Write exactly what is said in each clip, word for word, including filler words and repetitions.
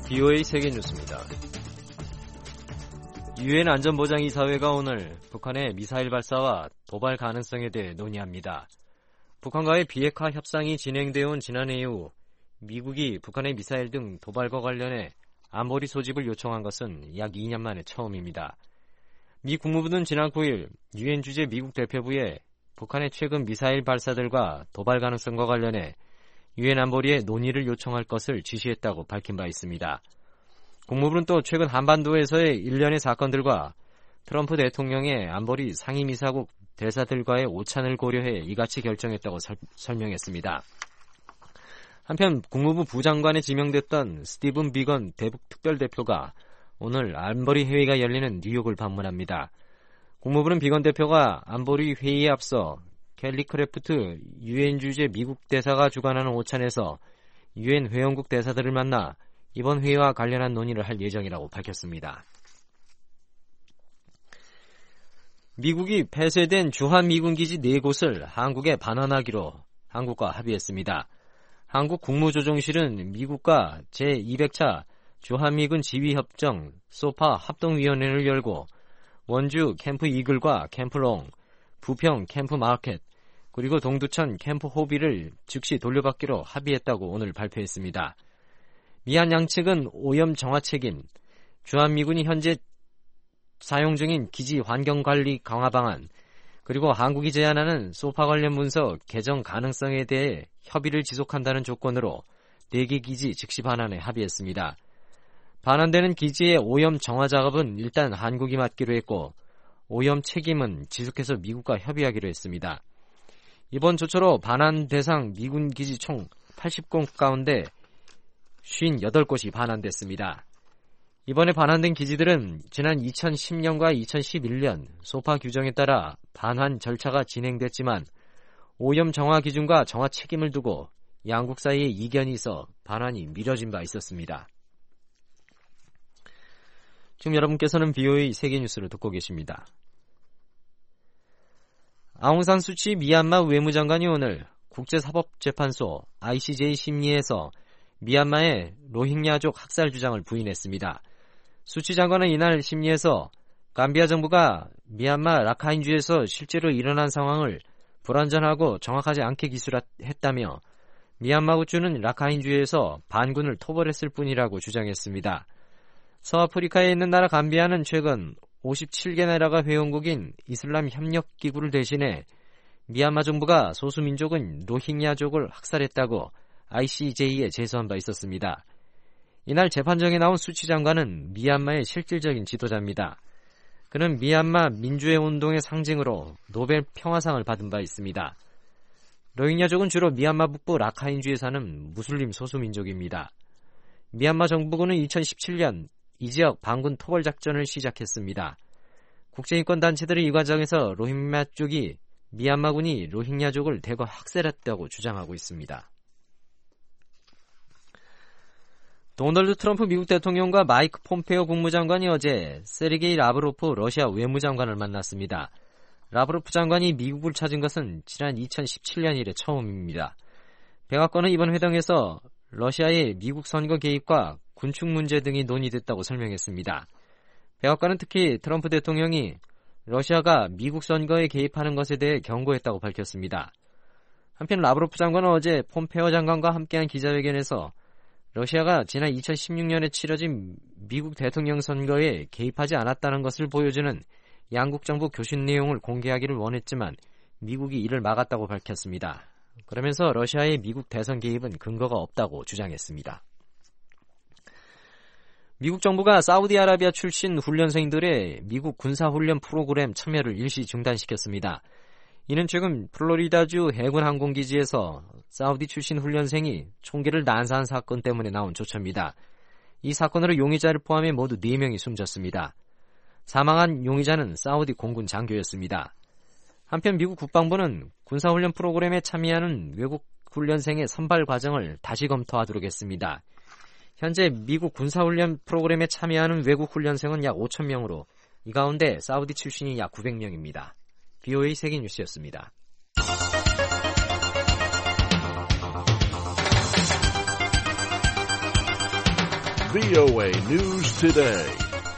비오에이 세계뉴스입니다. 유엔 안전보장이사회가 오늘 북한의 미사일 발사와 도발 가능성에 대해 논의합니다. 북한과의 비핵화 협상이 진행되어 온 지난해 이후 미국이 북한의 미사일 등 도발과 관련해 안보리 소집을 요청한 것은 약 이 년 만에 처음입니다. 미 국무부는 지난 구 일 유엔 주재 미국 대표부에 북한의 최근 미사일 발사들과 도발 가능성과 관련해 유엔 안보리에 논의를 요청할 것을 지시했다고 밝힌 바 있습니다. 국무부는 또 최근 한반도에서의 일련의 사건들과 트럼프 대통령의 안보리 상임이사국 대사들과의 오찬을 고려해 이같이 결정했다고 설, 설명했습니다. 한편 국무부 부장관에 지명됐던 스티븐 비건 대북 특별대표가 오늘 안보리 회의가 열리는 뉴욕을 방문합니다. 국무부는 비건 대표가 안보리 회의에 앞서 켈리 크래프트 유엔 주재 미국 대사가 주관하는 오찬에서 유엔 회원국 대사들을 만나 이번 회의와 관련한 논의를 할 예정이라고 밝혔습니다. 미국이 폐쇄된 주한미군기지 네 곳을 한국에 반환하기로 한국과 합의했습니다. 한국 국무조정실은 미국과 제이백 차 주한미군 지휘협정 소파 합동위원회를 열고 원주 캠프 이글과 캠프 롱, 부평 캠프 마켓, 그리고 동두천 캠프 호비를 즉시 돌려받기로 합의했다고 오늘 발표했습니다. 미한 양측은 오염 정화 책임, 주한미군이 현재 사용 중인 기지 환경관리 강화 방안, 그리고 한국이 제안하는 소파 관련 문서 개정 가능성에 대해 협의를 지속한다는 조건으로 네 개 기지 즉시 반환에 합의했습니다. 반환되는 기지의 오염 정화 작업은 일단 한국이 맡기로 했고 오염 책임은 지속해서 미국과 협의하기로 했습니다. 이번 조처로 반환 대상 미군 기지 총 팔십 곳 가운데 오십팔 곳이 반환됐습니다. 이번에 반환된 기지들은 지난 이천십 년과 이천십일 년 소파 규정에 따라 반환 절차가 진행됐지만 오염 정화 기준과 정화 책임을 두고 양국 사이에 이견이 있어 반환이 미뤄진 바 있었습니다. 지금 여러분께서는 비오에이 세계뉴스를 듣고 계십니다. 아웅산 수치 미얀마 외무장관이 오늘 국제사법재판소 아이씨제이 심리에서 미얀마의 로힝야족 학살 주장을 부인했습니다. 수치 장관은 이날 심리에서 감비아 정부가 미얀마 라카인주에서 실제로 일어난 상황을 불완전하고 정확하지 않게 기술했다며 미얀마 국주는 라카인주에서 반군을 토벌했을 뿐이라고 주장했습니다. 서아프리카에 있는 나라 감비아는 최근 오십칠 개 나라가 회원국인 이슬람 협력기구를 대신해 미얀마 정부가 소수민족인 로힝야족을 학살했다고 아이씨제이에 제소한 바 있었습니다. 이날 재판정에 나온 수치 장관은 미얀마의 실질적인 지도자입니다. 그는 미얀마 민주의 운동의 상징으로 노벨 평화상을 받은 바 있습니다. 로힝야족은 주로 미얀마 북부 라카인주에 사는 무슬림 소수민족입니다. 미얀마 정부군은 이천십칠 년 이 지역 반군 토벌 작전을 시작했습니다. 국제인권단체들이 이 과정에서 로힝야족이 미얀마군이 로힝야족을 대거 학살했다고 주장하고 있습니다. 도널드 트럼프 미국 대통령과 마이크 폼페오 국무장관이 어제 세르게이 라브로프 러시아 외무장관을 만났습니다. 라브로프 장관이 미국을 찾은 것은 지난 이천십칠 년 이래 처음입니다. 백악관은 이번 회동에서 러시아의 미국 선거 개입과 군축 문제 등이 논의됐다고 설명했습니다. 백악관은 특히 트럼프 대통령이 러시아가 미국 선거에 개입하는 것에 대해 경고했다고 밝혔습니다. 한편 라브로프 장관은 어제 폼페오 장관과 함께한 기자회견에서 러시아가 지난 이천십육 년에 치러진 미국 대통령 선거에 개입하지 않았다는 것을 보여주는 양국 정부 교신 내용을 공개하기를 원했지만 미국이 이를 막았다고 밝혔습니다. 그러면서 러시아의 미국 대선 개입은 근거가 없다고 주장했습니다. 미국 정부가 사우디아라비아 출신 훈련생들의 미국 군사훈련 프로그램 참여를 일시 중단시켰습니다. 이는 최근 플로리다주 해군 항공기지에서 사우디 출신 훈련생이 총기를 난사한 사건 때문에 나온 조처입니다. 이 사건으로 용의자를 포함해 모두 네 명이 숨졌습니다. 사망한 용의자는 사우디 공군 장교였습니다. 한편 미국 국방부는 군사훈련 프로그램에 참여하는 외국 훈련생의 선발 과정을 다시 검토하도록 했습니다. 현재 미국 군사훈련 프로그램에 참여하는 외국 훈련생은 약 오천 명으로 이 가운데 사우디 출신이 약 구백 명입니다. 비오에이 세계뉴스였습니다. 브이오에이 News Today.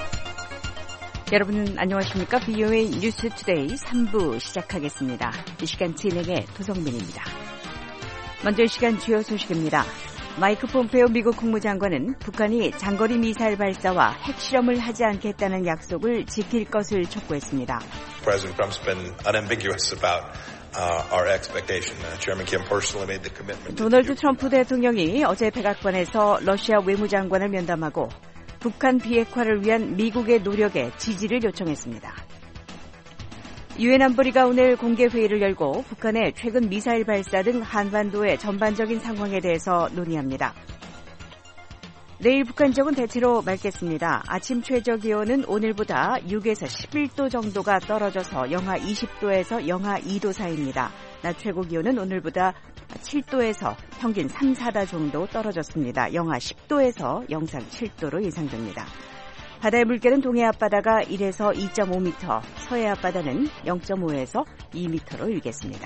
여러분 안녕하십니까? 브이오에이 뉴스 투데이 삼 부 시작하겠습니다. 이 시간 진행의 도성민입니다. 먼저 이 시간 주요 소식입니다. 마이크 폼페오 미국 국무장관은 북한이 장거리 미사일 발사와 핵실험을 하지 않겠다는 약속을 지킬 것을 촉구했습니다. President Trump's been unambiguous about uh, our expectation. Uh, Chairman Kim personally made the commitment. 도널드 트럼프 대통령이 어제 백악관에서 러시아 외무장관을 면담하고 북한 비핵화를 위한 미국의 노력에 지지를 요청했습니다. 유엔 안보리가 오늘 공개회의를 열고 북한의 최근 미사일 발사 등 한반도의 전반적인 상황에 대해서 논의합니다. 내일 북한 지역은 대체로 맑겠습니다. 아침 최저기온은 오늘보다 육에서 십일 도 정도가 떨어져서 영하 이십 도에서 영하 이 도 사이입니다. 낮 최고 기온은 오늘보다 칠 도에서 평균 삼, 사 도 정도 떨어졌습니다. 영하 십 도에서 영상 칠 도로 예상됩니다. 바다의 물결은 동해 앞바다가 일에서 이 점 오 미터, 서해 앞바다는 영 점 오에서 이 미터로 일겠습니다.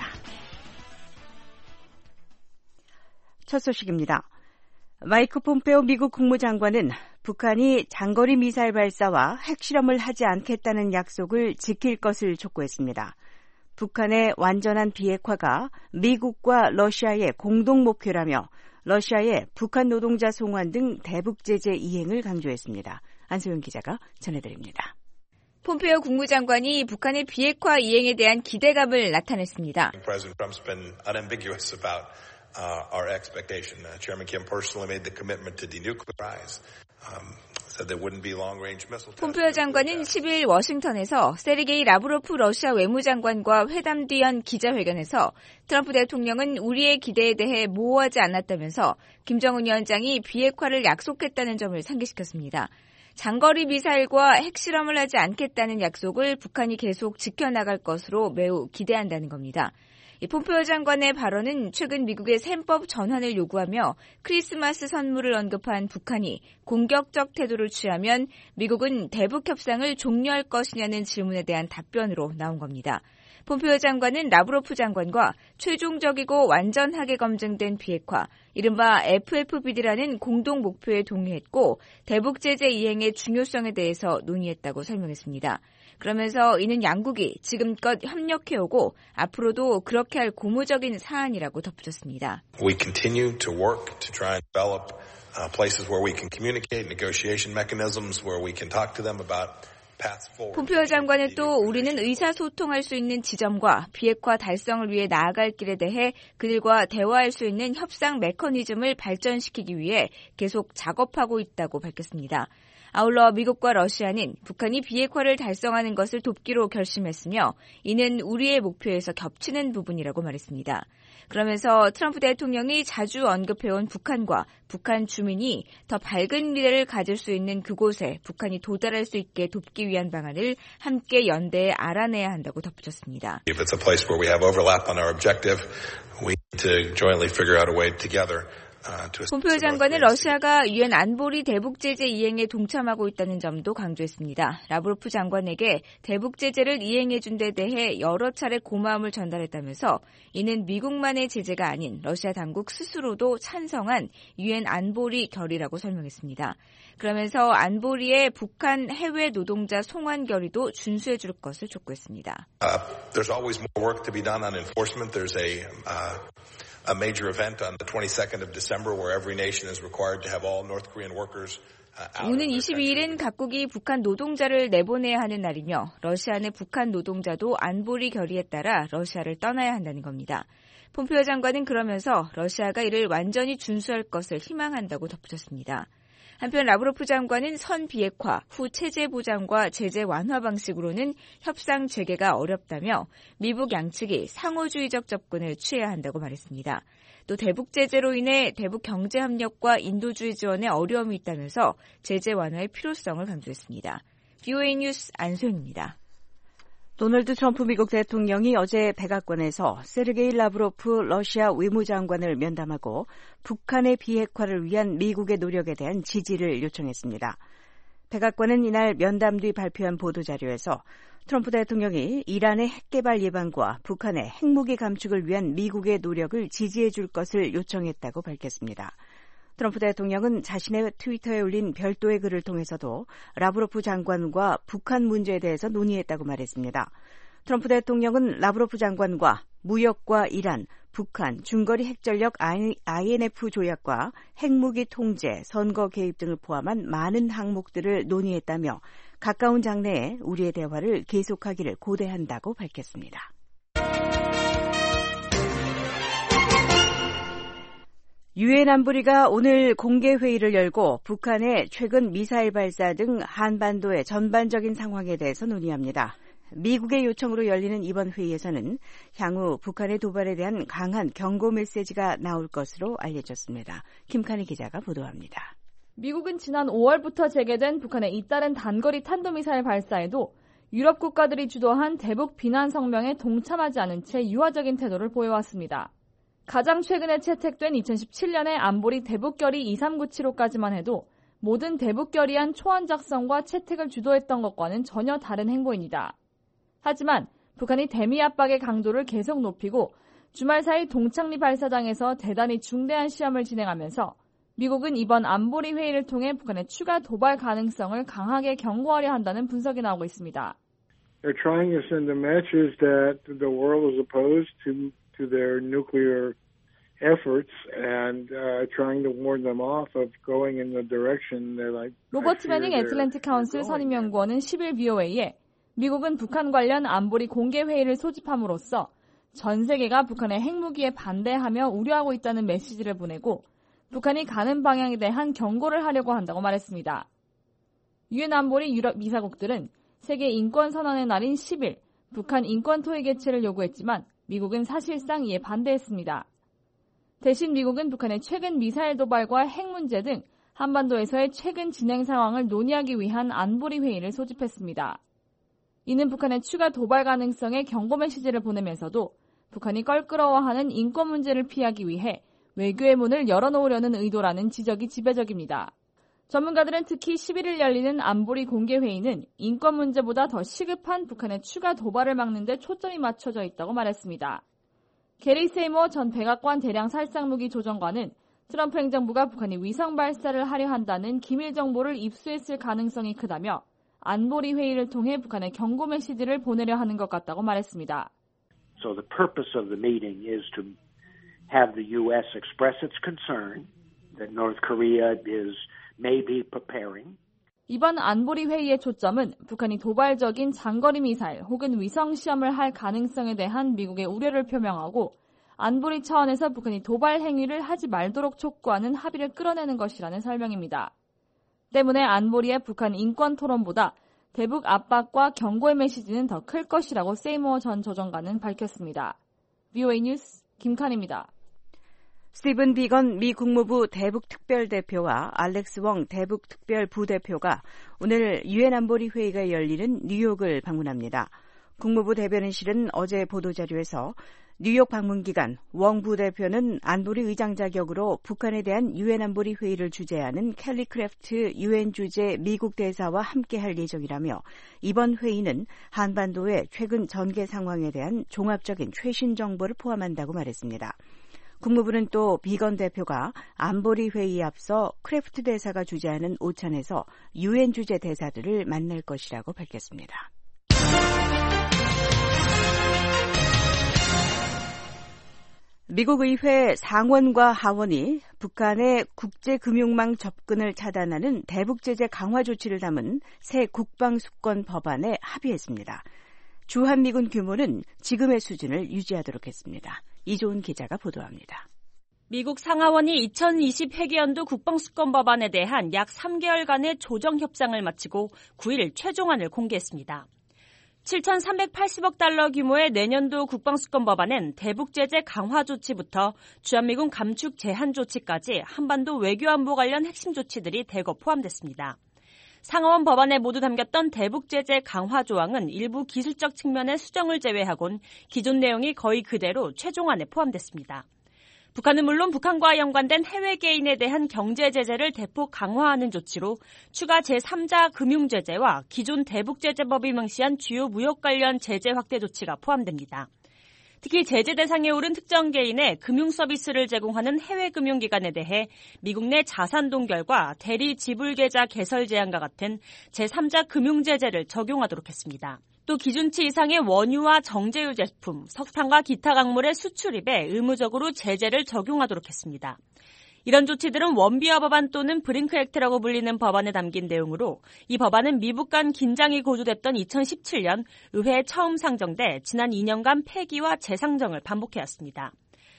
첫 소식입니다. 마이크 폼페오 미국 국무장관은 북한이 장거리 미사일 발사와 핵실험을 하지 않겠다는 약속을 지킬 것을 촉구했습니다. 북한의 완전한 비핵화가 미국과 러시아의 공동 목표라며 러시아의 북한 노동자 송환 등 대북 제재 이행을 강조했습니다. 안소영 기자가 전해드립니다. 폼페오 국무장관이 북한의 비핵화 이행에 대한 기대감을 나타냈습니다. President Trump's been unambiguous about uh, our expectation. Uh, Chairman Kim personally made the commitment to denuclearize. Um, said there wouldn't be long-range missile tests. 폼페오 장관은 십일 워싱턴에서 세르게이 라브로프 러시아 외무장관과 회담 뒤 연 기자회견에서 트럼프 대통령은 우리의 기대에 대해 모호하지 않았다면서 김정은 위원장이 비핵화를 약속했다는 점을 상기시켰습니다. 장거리 미사일과 핵실험을 하지 않겠다는 약속을 북한이 계속 지켜나갈 것으로 매우 기대한다는 겁니다. 이 폼페오 장관의 발언은 최근 미국의 셈법 전환을 요구하며 크리스마스 선물을 언급한 북한이 공격적 태도를 취하면 미국은 대북 협상을 종료할 것이냐는 질문에 대한 답변으로 나온 겁니다. 폼페오 장관은 라브로프 장관과 최종적이고 완전하게 검증된 비핵화, 이른바 에프에프비디라는 공동 목표에 동의했고 대북 제재 이행의 중요성에 대해서 논의했다고 설명했습니다. 그러면서 이는 양국이 지금껏 협력해오고 앞으로도 그렇게 할 고무적인 사안이라고 덧붙였습니다. We continue to work to try and develop uh, places where we can communicate, negotiation mechanisms where we can talk to them about 폼페오 장관은 또 우리는 의사소통할 수 있는 지점과 비핵화 달성을 위해 나아갈 길에 대해 그들과 대화할 수 있는 협상 메커니즘을 발전시키기 위해 계속 작업하고 있다고 밝혔습니다. 아울러 미국과 러시아는 북한이 비핵화를 달성하는 것을 돕기로 결심했으며 이는 우리의 목표에서 겹치는 부분이라고 말했습니다. 그러면서 트럼프 대통령이 자주 언급해온 북한과 북한 주민이 더 밝은 미래를 가질 수 있는 그곳에 북한이 도달할 수 있게 돕기 위한 방안을 함께 연대해 알아내야 한다고 덧붙였습니다. If it's a place where we have overlap on our objective, we need to jointly figure out a way together. 폼페오 장관은 러시아가 유엔 안보리 대북 제재 이행에 동참하고 있다는 점도 강조했습니다. 라브로프 장관에게 대북 제재를 이행해 준 데 대해 여러 차례 고마움을 전달했다면서 이는 미국만의 제재가 아닌 러시아 당국 스스로도 찬성한 유엔 안보리 결의라고 설명했습니다. 그러면서 안보리의 북한 해외 노동자 송환 결의도 준수해 줄 것을 촉구했습니다. Uh, there's always more work to be done on enforcement. There's a uh... a major event on the twenty-second of December where every nation is required to have all North Korean workers out. 오는 이십이일은 각국이 북한 노동자를 내보내야 하는 날이며 러시아 내 북한 노동자도 안보리 결의에 따라 러시아를 떠나야 한다는 겁니다. 폼페오 장관은 그러면서 러시아가 이를 완전히 준수할 것을 희망한다고 덧붙였습니다. 한편 라브로프 장관은 선 비핵화, 후 체제 보장과 제재 완화 방식으로는 협상 재개가 어렵다며 미북 양측이 상호주의적 접근을 취해야 한다고 말했습니다. 또 대북 제재로 인해 대북 경제 협력과 인도주의 지원에 어려움이 있다면서 제재 완화의 필요성을 강조했습니다. 브이오에이 뉴스 안소영입니다. 도널드 트럼프 미국 대통령이 어제 백악관에서 세르게이 라브로프 러시아 외무장관을 면담하고 북한의 비핵화를 위한 미국의 노력에 대한 지지를 요청했습니다. 백악관은 이날 면담 뒤 발표한 보도자료에서 트럼프 대통령이 이란의 핵개발 예방과 북한의 핵무기 감축을 위한 미국의 노력을 지지해 줄 것을 요청했다고 밝혔습니다. 트럼프 대통령은 자신의 트위터에 올린 별도의 글을 통해서도 라브로프 장관과 북한 문제에 대해서 논의했다고 말했습니다. 트럼프 대통령은 라브로프 장관과 무역과 이란, 북한, 중거리 핵전력 아이엔에프 조약과 핵무기 통제, 선거 개입 등을 포함한 많은 항목들을 논의했다며 가까운 장래에 우리의 대화를 계속하기를 고대한다고 밝혔습니다. 유엔 안보리가 오늘 공개회의를 열고 북한의 최근 미사일 발사 등 한반도의 전반적인 상황에 대해서 논의합니다. 미국의 요청으로 열리는 이번 회의에서는 향후 북한의 도발에 대한 강한 경고 메시지가 나올 것으로 알려졌습니다. 김칸희 기자가 보도합니다. 미국은 지난 오월부터 재개된 북한의 잇따른 단거리 탄도미사일 발사에도 유럽 국가들이 주도한 대북 비난 성명에 동참하지 않은 채 유화적인 태도를 보여왔습니다. 가장 최근에 채택된 이천십칠 년의 안보리 대북결의 이삼구칠오까지만 해도 모든 대북결의안 초안 작성과 채택을 주도했던 것과는 전혀 다른 행보입니다. 하지만 북한이 대미 압박의 강도를 계속 높이고 주말 사이 동창리 발사장에서 대단히 중대한 시험을 진행하면서 미국은 이번 안보리 회의를 통해 북한의 추가 도발 가능성을 강하게 경고하려 한다는 분석이 나오고 있습니다. They're trying to send a message that the world is opposed to to their nuclear efforts and uh, trying to warn them off of going in the direction they're like. 로버트 매닝 애틀랜틱 카운슬 선임연구원은 십일 브이오에이에 미국은 북한 관련 안보리 공개 회의를 소집함으로써 전 세계가 북한의 핵무기에 반대하며 우려하고 있다는 메시지를 보내고 북한이 가는 방향에 대한 경고를 하려고 한다고 말했습니다. 유엔 안보리 유럽 이사국들은 세계 인권 선언의 날인 십일 북한 인권 토의 개최를 요구했지만 미국은 사실상 이에 반대했습니다. 대신 미국은 북한의 최근 미사일 도발과 핵 문제 등 한반도에서의 최근 진행 상황을 논의하기 위한 안보리 회의를 소집했습니다. 이는 북한의 추가 도발 가능성에 경고 메시지를 보내면서도 북한이 껄끄러워하는 인권 문제를 피하기 위해 외교의 문을 열어놓으려는 의도라는 지적이 지배적입니다. 전문가들은 특히 십일 일 열리는 안보리 공개회의는 인권 문제보다 더 시급한 북한의 추가 도발을 막는 데 초점이 맞춰져 있다고 말했습니다. 게리 세이머 전 백악관 대량 살상무기 조정관은 트럼프 행정부가 북한이 위성 발사를 하려 한다는 기밀 정보를 입수했을 가능성이 크다며 안보리 회의를 통해 북한의 경고 메시지를 보내려 하는 것 같다고 말했습니다. So the purpose of the meeting is to have the U S express its concern that North Korea is maybe preparing. 이번 안보리 회의의 초점은 북한이 도발적인 장거리 미사일 혹은 위성 시험을 할 가능성에 대한 미국의 우려를 표명하고 안보리 차원에서 북한이 도발 행위를 하지 말도록 촉구하는 합의를 끌어내는 것이라는 설명입니다. 때문에 안보리의 북한 인권 토론보다 대북 압박과 경고의 메시지는 더 클 것이라고 세이머 전 조정관은 밝혔습니다. 브이오에이 뉴스 김칸입니다. 스티븐 비건 미 국무부 대북특별대표와 알렉스 웡 대북특별부대표가 오늘 유엔 안보리 회의가 열리는 뉴욕을 방문합니다. 국무부 대변인실은 어제 보도자료에서 뉴욕 방문 기간 웡 부대표는 안보리 의장 자격으로 북한에 대한 유엔 안보리 회의를 주재하는 켈리 크래프트 유엔 주재 미국 대사와 함께할 예정이라며 이번 회의는 한반도의 최근 전개 상황에 대한 종합적인 최신 정보를 포함한다고 말했습니다. 국무부는 또 비건 대표가 안보리 회의에 앞서 크래프트 대사가 주재하는 오찬에서 유엔 주재 대사들을 만날 것이라고 밝혔습니다. 미국 의회 상원과 하원이 북한의 국제금융망 접근을 차단하는 대북제재 강화 조치를 담은 새 국방수권 법안에 합의했습니다. 주한미군 규모는 지금의 수준을 유지하도록 했습니다. 이조은 기자가 보도합니다. 미국 상하원이 이천이십 회계연도 국방수권 법안에 대한 약 삼 개월간의 조정 협상을 마치고 구 일 최종안을 공개했습니다. 칠천삼백팔십억 달러 규모의 내년도 국방수권 법안엔 대북제재 강화 조치부터 주한미군 감축 제한 조치까지 한반도 외교안보 관련 핵심 조치들이 대거 포함됐습니다. 상하원 법안에 모두 담겼던 대북제재 강화 조항은 일부 기술적 측면의 수정을 제외하곤 기존 내용이 거의 그대로 최종안에 포함됐습니다. 북한은 물론 북한과 연관된 해외 개인에 대한 경제 제재를 대폭 강화하는 조치로 추가 제삼자 금융제재와 기존 대북제재법이 명시한 주요 무역 관련 제재 확대 조치가 포함됩니다. 특히 제재 대상에 오른 특정 개인의 금융 서비스를 제공하는 해외 금융기관에 대해 미국 내 자산 동결과 대리 지불 계좌 개설 제한과 같은 제삼자 금융 제재를 적용하도록 했습니다. 또 기준치 이상의 원유와 정제유 제품, 석탄과 기타 광물의 수출입에 의무적으로 제재를 적용하도록 했습니다. 이런 조치들은 원비어 법안 또는 브링크 액트라고 불리는 법안에 담긴 내용으로 이 법안은 미국 간 긴장이 고조됐던 이천십칠 년 의회에 처음 상정돼 지난 이 년간 폐기와 재상정을 반복해왔습니다.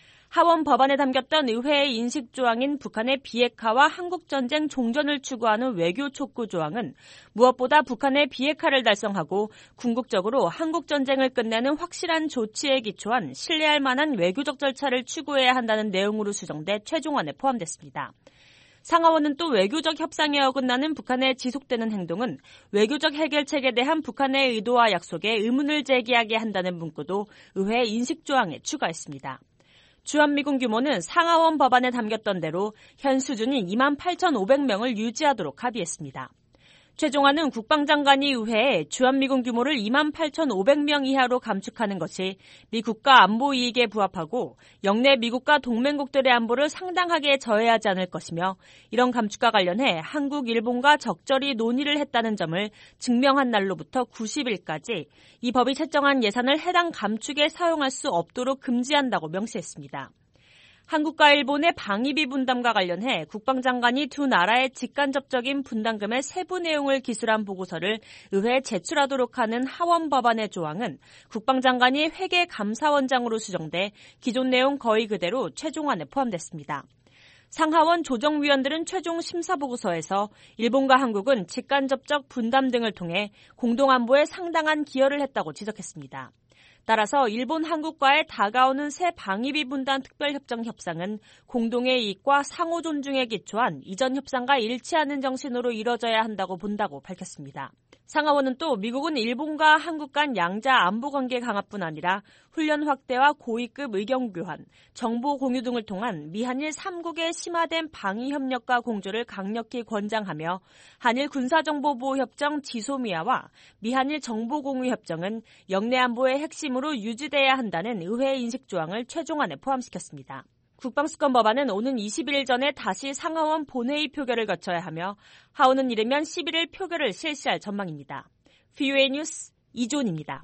하원 법안에 담겼던 의회의 인식 조항인 북한의 비핵화와 한국전쟁 종전을 추구하는 외교 촉구 조항은 무엇보다 북한의 비핵화를 달성하고 궁극적으로 한국전쟁을 끝내는 확실한 조치에 기초한 신뢰할 만한 외교적 절차를 추구해야 한다는 내용으로 수정돼 최종안에 포함됐습니다. 상하원은 또 외교적 협상에 어긋나는 북한의 지속되는 행동은 외교적 해결책에 대한 북한의 의도와 약속에 의문을 제기하게 한다는 문구도 의회 인식 조항에 추가했습니다. 주한미군 규모는 상하원 법안에 담겼던 대로 현 수준인 이만 팔천오백 명을 유지하도록 합의했습니다. 최종안은 국방장관이 의회에 주한미군 규모를 이만 팔천오백 명 이하로 감축하는 것이 미 국가 안보 이익에 부합하고 영내 미국과 동맹국들의 안보를 상당하게 저해하지 않을 것이며 이런 감축과 관련해 한국, 일본과 적절히 논의를 했다는 점을 증명한 날로부터 구십 일까지 이 법이 책정한 예산을 해당 감축에 사용할 수 없도록 금지한다고 명시했습니다. 한국과 일본의 방위비 분담과 관련해 국방장관이 두 나라의 직간접적인 분담금의 세부 내용을 기술한 보고서를 의회에 제출하도록 하는 하원 법안의 조항은 국방장관이 회계 감사원장으로 수정돼 기존 내용 거의 그대로 최종안에 포함됐습니다. 상하원 조정위원들은 최종 심사보고서에서 일본과 한국은 직간접적 분담 등을 통해 공동안보에 상당한 기여를 했다고 지적했습니다. 따라서 일본, 한국과의 다가오는 새 방위비 분담 특별협정 협상은 공동의 이익과 상호 존중에 기초한 이전 협상과 일치하는 정신으로 이뤄져야 한다고 본다고 밝혔습니다. 상하원은 또 미국은 일본과 한국 간 양자 안보관계 강화뿐 아니라 훈련 확대와 고위급 의견 교환, 정보 공유 등을 통한 미한일 삼 국의 심화된 방위 협력과 공조를 강력히 권장하며 한일 군사정보보호협정 지소미아와 미한일 정보공유협정은 영내 안보의 핵심으로 유지돼야 한다는 의회의 인식 조항을 최종안에 포함시켰습니다. 국방수권 법안은 오는 이십일 일 전에 다시 상하원 본회의 표결을 거쳐야 하며 하원은 이르면 십일 일 표결을 실시할 전망입니다. 브이오에이 뉴스 이존입니다.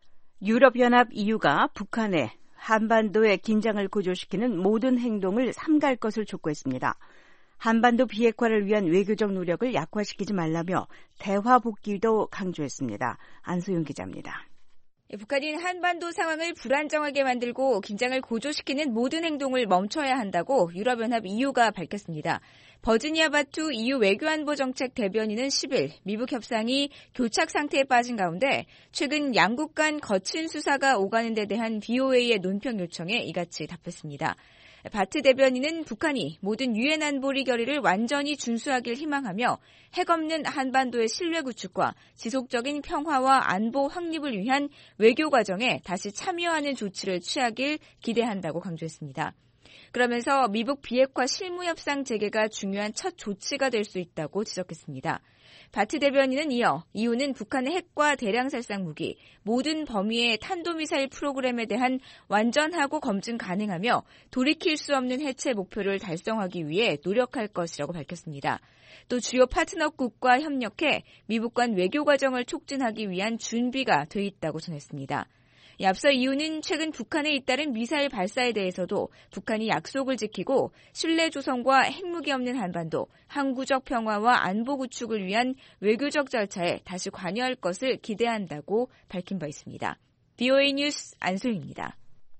유럽연합 이유가 북한에 한반도의 긴장을 고조시키는 모든 행동을 삼가할 것을 촉구했습니다. 한반도 비핵화를 위한 외교적 노력을 약화시키지 말라며 대화 복귀도 강조했습니다. 안소영 기자입니다. 북한이 한반도 상황을 불안정하게 만들고 긴장을 고조시키는 모든 행동을 멈춰야 한다고 유럽연합 이유가 밝혔습니다. 버지니아 바투 이유 외교안보정책 대변인은 십 일 미북 협상이 교착 상태에 빠진 가운데 최근 양국 간 거친 수사가 오가는 데 대한 브이오에이의 논평 요청에 이같이 답했습니다. 바트 대변인은 북한이 모든 유엔 안보리 결의를 완전히 준수하길 희망하며 핵 없는 한반도의 신뢰 구축과 지속적인 평화와 안보 확립을 위한 외교 과정에 다시 참여하는 조치를 취하길 기대한다고 강조했습니다. 그러면서 미북 비핵화 실무협상 재개가 중요한 첫 조치가 될 수 있다고 지적했습니다. 바트 대변인은 이어 이유는 북한의 핵과 대량살상 무기, 모든 범위의 탄도미사일 프로그램에 대한 완전하고 검증 가능하며 돌이킬 수 없는 해체 목표를 달성하기 위해 노력할 것이라고 밝혔습니다. 또 주요 파트너국과 협력해 미북 간 외교 과정을 촉진하기 위한 준비가 돼 있다고 전했습니다. 앞서 이유는 최근 북한에 잇따른 미사일 발사에 대해서도 북한이 약속을 지키고 신뢰 조성과 핵무기 없는 한반도, 항구적 평화와 안보 구축을 위한 외교적 절차에 다시 관여할 것을 기대한다고 밝힌 바 있습니다. 브이오에이 뉴스 안소희입니다.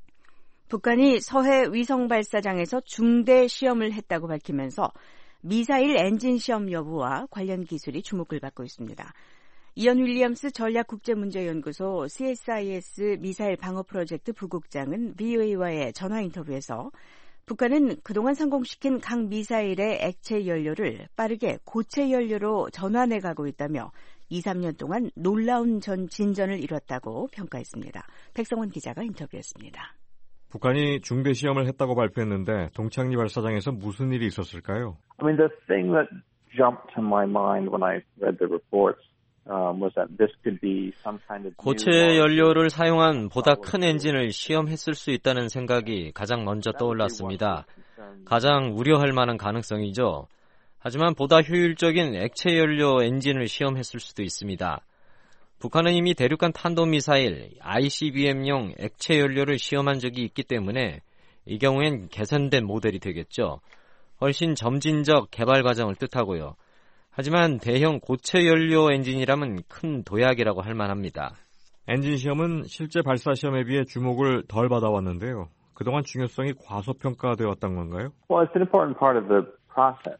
북한이 서해 위성 발사장에서 중대 시험을 했다고 밝히면서 미사일 엔진 시험 여부와 관련 기술이 주목을 받고 있습니다. 이언 윌리엄스 전략국제문제연구소 씨에스아이에스 미사일 방어 프로젝트 부국장은 브이오에이와의 전화 인터뷰에서 북한은 그동안 성공시킨 각 미사일의 액체 연료를 빠르게 고체 연료로 전환해 가고 있다며 이, 삼 년 동안 놀라운 전 진전을 이뤘다고 평가했습니다. 백성원 기자가 인터뷰했습니다. 북한이 중대 시험을 했다고 발표했는데 동창리 발사장에서 무슨 일이 있었을까요? I mean, the thing that jumped to my mind when I read the reports 고체 연료를 사용한 보다 큰 엔진을 시험했을 수 있다는 생각이 가장 먼저 떠올랐습니다. 가장 우려할 만한 가능성이죠. 하지만 보다 효율적인 액체 연료 엔진을 시험했을 수도 있습니다. 북한은 이미 대륙간 탄도미사일 아이씨비엠용 액체 연료를 시험한 적이 있기 때문에 이 경우엔 개선된 모델이 되겠죠. 훨씬 점진적 개발 과정을 뜻하고요. 하지만 대형 고체 연료 엔진이라면 큰 도약이라고 할 만합니다. 엔진 시험은 실제 발사 시험에 비해 주목을 덜 받아왔는데요. 그동안 중요성이 과소평가되었던 건가요? Well, it's an important part of the process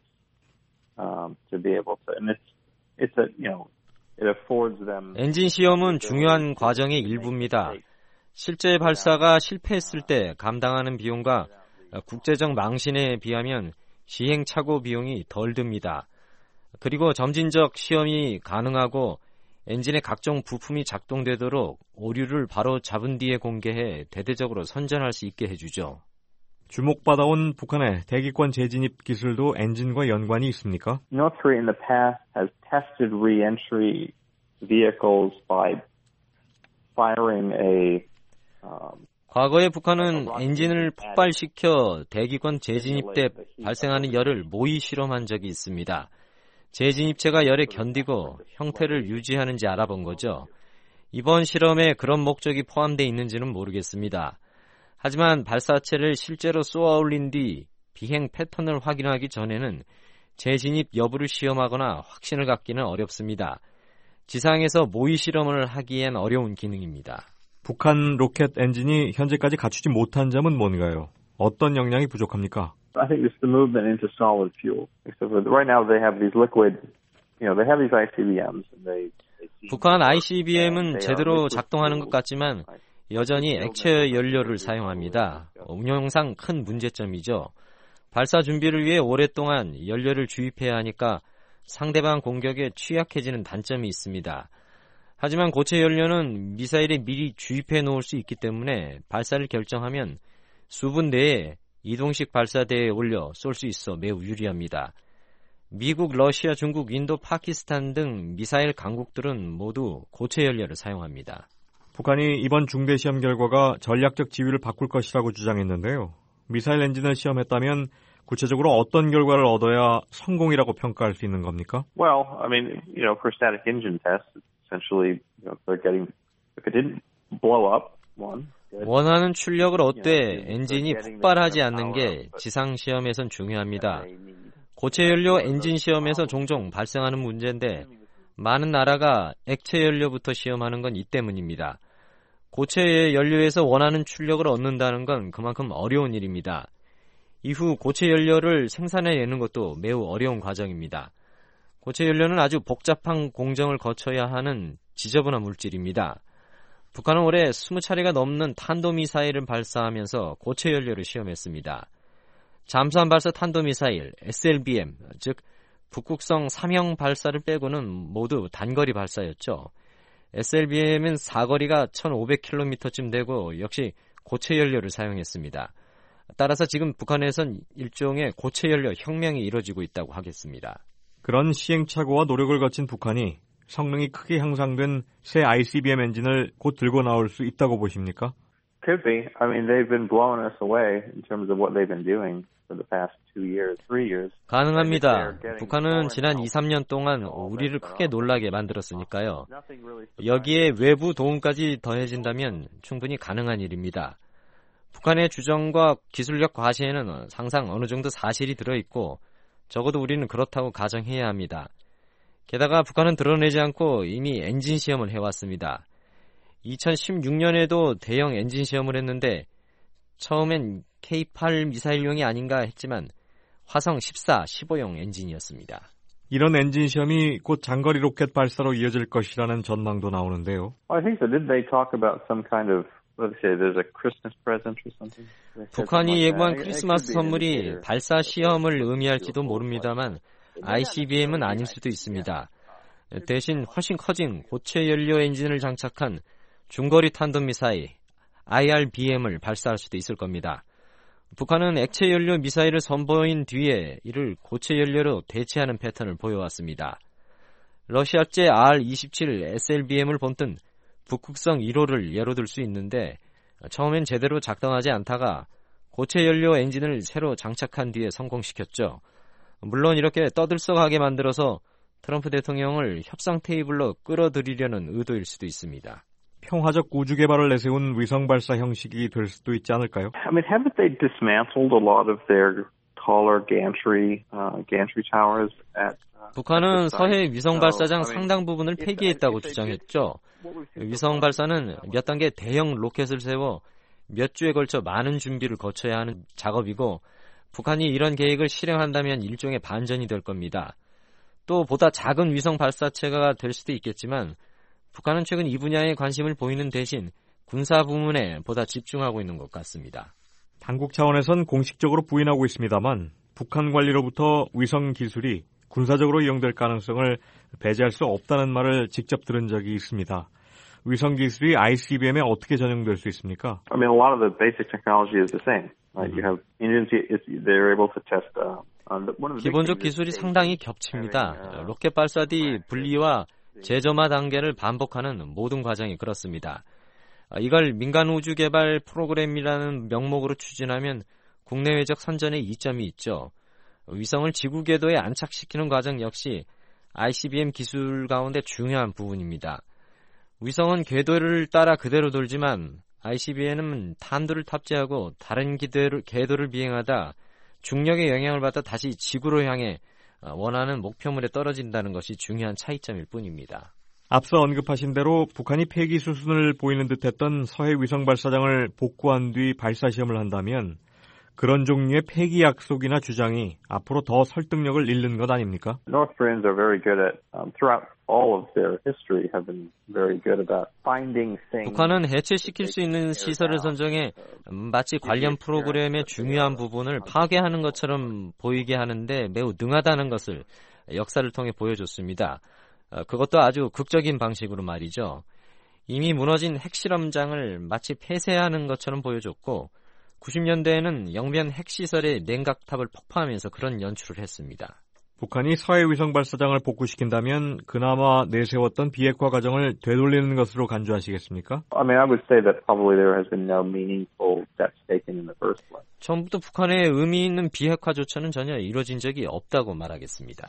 um, to be able to, and it's it's a you know it affords them. 엔진 시험은 중요한 과정의 일부입니다. 실제 발사가 실패했을 때 감당하는 비용과 국제적 망신에 비하면 시행착오 비용이 덜 듭니다. 그리고 점진적 시험이 가능하고 엔진의 각종 부품이 작동되도록 오류를 바로 잡은 뒤에 공개해 대대적으로 선전할 수 있게 해주죠. 주목받아온 북한의 대기권 재진입 기술도 엔진과 연관이 있습니까? North Korea in the past has tested re-entry vehicles by firing a um, 과거에 북한은 엔진을 폭발시켜 대기권 재진입 때 발생하는 열을 모의 실험한 적이 있습니다. 재진입체가 열에 견디고 형태를 유지하는지 알아본 거죠. 이번 실험에 그런 목적이 포함되어 있는지는 모르겠습니다. 하지만 발사체를 실제로 쏘아 올린 뒤 비행 패턴을 확인하기 전에는 재진입 여부를 시험하거나 확신을 갖기는 어렵습니다. 지상에서 모의 실험을 하기엔 어려운 기능입니다. 북한 로켓 엔진이 현재까지 갖추지 못한 점은 뭔가요? 어떤 역량이 부족합니까? I think it's the movement into solid fuel. Except for right now they have these liquid, you know, they have these 아이씨비엠s. And they, they 북한 아이씨비엠은 제대로 작동하는 것 같지만 여전히 액체 연료를 사용합니다. 운용상 큰 문제점이죠. 발사 준비를 위해 오랫동안 연료를 주입해야 하니까 상대방 공격에 취약해지는 단점이 있습니다. 하지만 고체 연료는 미사일에 미리 주입해 놓을 수 있기 때문에 발사를 결정하면 수분 내에 이동식 발사대에 올려 쏠 수 있어 매우 유리합니다. 미국, 러시아, 중국, 인도, 파키스탄 등 미사일 강국들은 모두 고체 연료를 사용합니다. 북한이 이번 중대 시험 결과가 전략적 지위를 바꿀 것이라고 주장했는데요. 미사일 엔진을 시험했다면 구체적으로 어떤 결과를 얻어야 성공이라고 평가할 수 있는 겁니까? Well, I mean, you know, for static engine tests, essentially, you know, they're getting, if it didn't blow up, one. 원하는 출력을 얻되 엔진이 폭발하지 않는 게 지상 시험에선 중요합니다. 고체 연료 엔진 시험에서 종종 발생하는 문제인데 많은 나라가 액체 연료부터 시험하는 건 이 때문입니다. 고체 연료에서 원하는 출력을 얻는다는 건 그만큼 어려운 일입니다. 이후 고체 연료를 생산해내는 것도 매우 어려운 과정입니다. 고체 연료는 아주 복잡한 공정을 거쳐야 하는 지저분한 물질입니다. 북한은 올해 스무 차례가 넘는 탄도미사일을 발사하면서 고체 연료를 시험했습니다. 잠수함 발사 탄도미사일 에스엘비엠, 즉 북극성 삼 형 발사를 빼고는 모두 단거리 발사였죠. 에스엘비엠은 사거리가 천오백 킬로미터쯤 되고 역시 고체 연료를 사용했습니다. 따라서 지금 북한에선 일종의 고체 연료 혁명이 이루어지고 있다고 하겠습니다. 그런 시행착오와 노력을 거친 북한이 성능이 크게 향상된 새 아이씨비엠 엔진을 곧 들고 나올 수 있다고 보십니까? Could be. I mean, they've been blowing us away in terms of what they've been doing for the past two years, three years. 가능합니다. 북한은 지난 이, 삼 년 동안 우리를 크게 놀라게 만들었으니까요. 여기에 외부 도움까지 더해진다면 충분히 가능한 일입니다. 북한의 주장과 기술력 과시에는 항상 어느 정도 사실이 들어있고 적어도 우리는 그렇다고 가정해야 합니다. 게다가 북한은 드러내지 않고 이미 엔진 시험을 해왔습니다. 이천십육 년에도 대형 엔진 시험을 했는데 처음엔 케이 팔 미사일용이 아닌가 했지만 화성 십사, 십오용 엔진이었습니다. 이런 엔진 시험이 곧 장거리 로켓 발사로 이어질 것이라는 전망도 나오는데요. I think so. Did they talk about some kind of, let's say, there's a Christmas present or something? 북한이 예고한 크리스마스 선물이 발사 시험을 의미할지도 모릅니다만 아이씨비엠은 아닐 수도 있습니다. 대신 훨씬 커진 고체 연료 엔진을 장착한 중거리 탄도미사일 아이알비엠을 발사할 수도 있을 겁니다. 북한은 액체 연료 미사일을 선보인 뒤에 이를 고체 연료로 대체하는 패턴을 보여왔습니다. 러시아제 알 이십칠 에스엘비엠을 본뜬 북극성 일 호를 예로 들 수 있는데 처음엔 제대로 작동하지 않다가 고체 연료 엔진을 새로 장착한 뒤에 성공시켰죠. 물론 이렇게 떠들썩하게 만들어서 트럼프 대통령을 협상 테이블로 끌어들이려는 의도일 수도 있습니다. 평화적 우주 개발을 내세운 위성 발사 형식이 될 수도 있지 않을까요? I mean, haven't they dismantled a lot of their taller gantry, uh, gantry towers at 북한은 서해 위성 발사장 상당 부분을 폐기했다고 주장했죠. 위성 발사는 몇 단계 대형 로켓을 세워 몇 주에 걸쳐 많은 준비를 거쳐야 하는 작업이고 북한이 이런 계획을 실행한다면 일종의 반전이 될 겁니다. 또 보다 작은 위성 발사체가 될 수도 있겠지만 북한은 최근 이 분야에 관심을 보이는 대신 군사 부문에 보다 집중하고 있는 것 같습니다. 당국 차원에선 공식적으로 부인하고 있습니다만 북한 관리로부터 위성 기술이 군사적으로 이용될 가능성을 배제할 수 없다는 말을 직접 들은 적이 있습니다. 위성 기술이 아이씨비엠에 어떻게 전용될 수 있습니까? I mean, a lot of the basic technology is the same. Right? You have engines, they're able to test. Uh, 기본적 기술이 상당히 겹칩니다. 로켓 발사 뒤 분리와 재점화 단계를 반복하는 모든 과정이 그렇습니다. 이걸 민간 우주 개발 프로그램이라는 명목으로 추진하면 국내외적 선전에 이점이 있죠. 위성을 지구 궤도에 안착시키는 과정 역시 아이씨비엠 기술 가운데 중요한 부분입니다. 위성은 궤도를 따라 그대로 돌지만 아이씨비엠은 탄두를 탑재하고 다른 궤도를, 궤도를 비행하다 중력의 영향을 받아 다시 지구로 향해 원하는 목표물에 떨어진다는 것이 중요한 차이점일 뿐입니다. 앞서 언급하신 대로 북한이 폐기 수순을 보이는 듯했던 서해 위성 발사장을 복구한 뒤 발사 시험을 한다면 그런 종류의 폐기 약속이나 주장이 앞으로 더 설득력을 잃는 것 아닙니까? North Koreans are very good at, um, throughout all of their history, have been very good about finding things. 북한은 해체시킬 수 있는 시설을 선정해 마치 관련 프로그램의 중요한 부분을 파괴하는 것처럼 보이게 하는데 매우 능하다는 것을 역사를 통해 보여줬습니다. 그것도 아주 극적인 방식으로 말이죠. 이미 무너진 핵실험장을 마치 폐쇄하는 것처럼 보여줬고 구십 년대에는 영변 핵시설의 냉각탑을 폭파하면서 그런 연출을 했습니다. 북한이 서해 위성 발사장을 복구시킨다면 그나마 내세웠던 비핵화 과정을 되돌리는 것으로 간주하시겠습니까? I mean, I would say that probably there has been no meaningful steps taken in the first place. 처음부터 북한의 의미 있는 비핵화 조처는 전혀 이루어진 적이 없다고 말하겠습니다.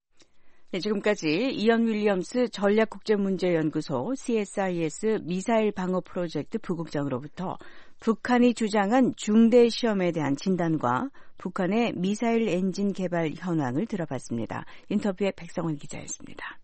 네, 지금까지 이언 윌리엄스 전략국제문제연구소 씨에스아이에스 미사일 방어 프로젝트 부국장으로부터 북한이 주장한 중대 시험에 대한 진단과 북한의 미사일 엔진 개발 현황을 들어봤습니다. 인터뷰의 백성원 기자였습니다.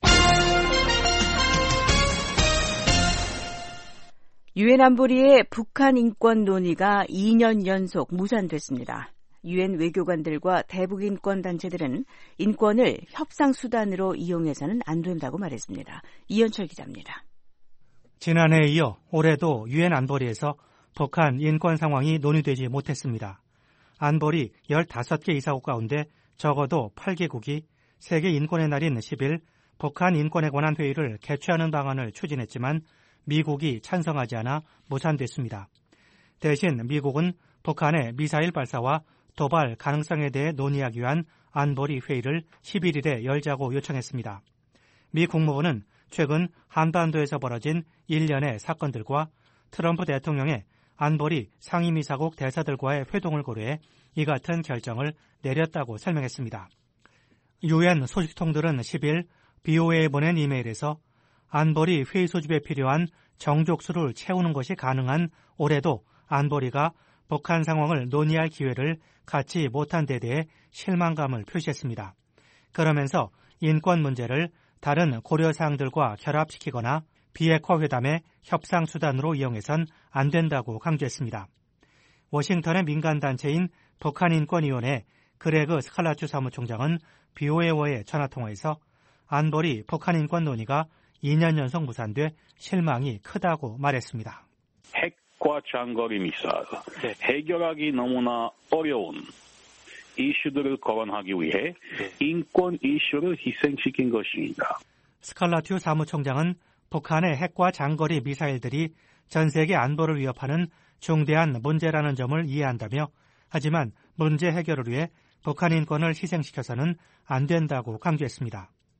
유엔 안보리의 북한 인권 논의가 이 년 연속 무산됐습니다. 유엔 외교관들과 대북 인권 단체들은 인권을 협상 수단으로 이용해서는 안 된다고 말했습니다. 이현철 기자입니다. 지난해에 이어 올해도 유엔 안보리에서 북한 인권 상황이 논의되지 못했습니다. 안보리 열다섯 개 이사국 가운데 적어도 여덟 개국이 세계 인권의 날인 십 일 북한 인권에 관한 회의를 개최하는 방안을 추진했지만 미국이 찬성하지 않아 무산됐습니다. 대신 미국은 북한의 미사일 발사와 도발 가능성에 대해 논의하기 위한 안보리 회의를 십일 일에 열자고 요청했습니다. 미 국무부는 최근 한반도에서 벌어진 일련의 사건들과 트럼프 대통령의 안보리 상임이사국 대사들과의 회동을 고려해 이 같은 결정을 내렸다고 설명했습니다. 유엔 소식통들은 십 일 비오에이에 보낸 이메일에서 안보리 회의 소집에 필요한 정족수를 채우는 것이 가능한 올해도 안보리가 북한 상황을 논의할 기회를 갖지 못한 데 대해 실망감을 표시했습니다. 그러면서 인권 문제를 다른 고려사항들과 결합시키거나 비핵화 회담의 협상 수단으로 이용해선 안 된다고 강조했습니다. 워싱턴의 민간단체인 북한인권위원회 그레그 스칼라추 사무총장은 비오에이와의 전화통화에서 안보리 북한인권 논의가 이 년 연속 무산돼 실망이 크다고 말했습니다. 핵과 장거리 미사일, 네. 해결하기 너무나 어려운 이슈들을 거론하기 위해 네. 인권 이슈를 희생시킨 것입니다. 스칼라튜 사무총장은 북한의 핵과 장거리 미사일들이 전 세계 안보를 위협하는 중대한 문제라는 점을 이해한다며 하지만 문제 해결을 위해 북한 인권을 희생시켜서는 안 된다고 강조했습니다.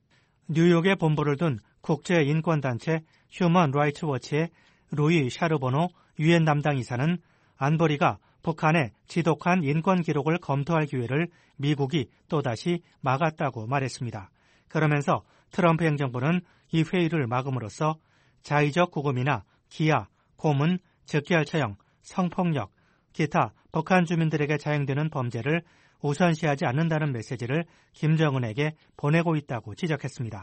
뉴욕에 본부를 둔 국제인권단체 휴먼 라이츠 워치의 루이 샤르보노 유엔 담당 이사는 안보리가 북한의 지독한 인권 기록을 검토할 기회를 미국이 또다시 막았다고 말했습니다. 그러면서 트럼프 행정부는 이 회의를 막음으로써 자의적 구금이나 기아, 고문, 즉결 처형, 성폭력, 기타 북한 주민들에게 자행되는 범죄를 우선시하지 않는다는 메시지를 김정은에게 보내고 있다고 지적했습니다.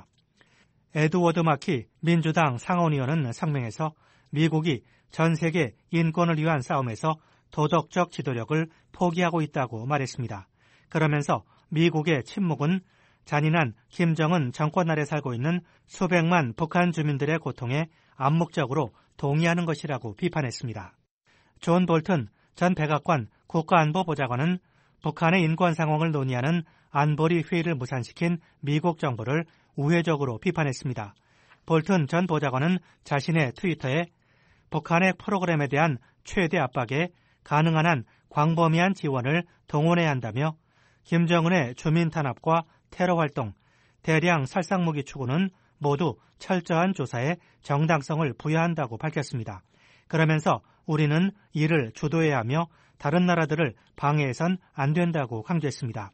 에드워드 마키 민주당 상원의원은 성명에서 미국이 전 세계 인권을 위한 싸움에서 도덕적 지도력을 포기하고 있다고 말했습니다. 그러면서 미국의 침묵은 잔인한 김정은 정권 아래 살고 있는 수백만 북한 주민들의 고통에 암묵적으로 동의하는 것이라고 비판했습니다. 존 볼튼 전 백악관 국가안보보좌관은 북한의 인권 상황을 논의하는 안보리 회의를 무산시킨 미국 정부를 우회적으로 비판했습니다. 볼튼 전 보좌관은 자신의 트위터에 북한의 프로그램에 대한 최대 압박에 가능한 한 광범위한 지원을 동원해야 한다며 김정은의 주민 탄압과 테러 활동, 대량 살상무기 추구는 모두 철저한 조사에 정당성을 부여한다고 밝혔습니다. 그러면서 우리는 이를 주도해야 하며 다른 나라들을 방해해선 안 된다고 강조했습니다.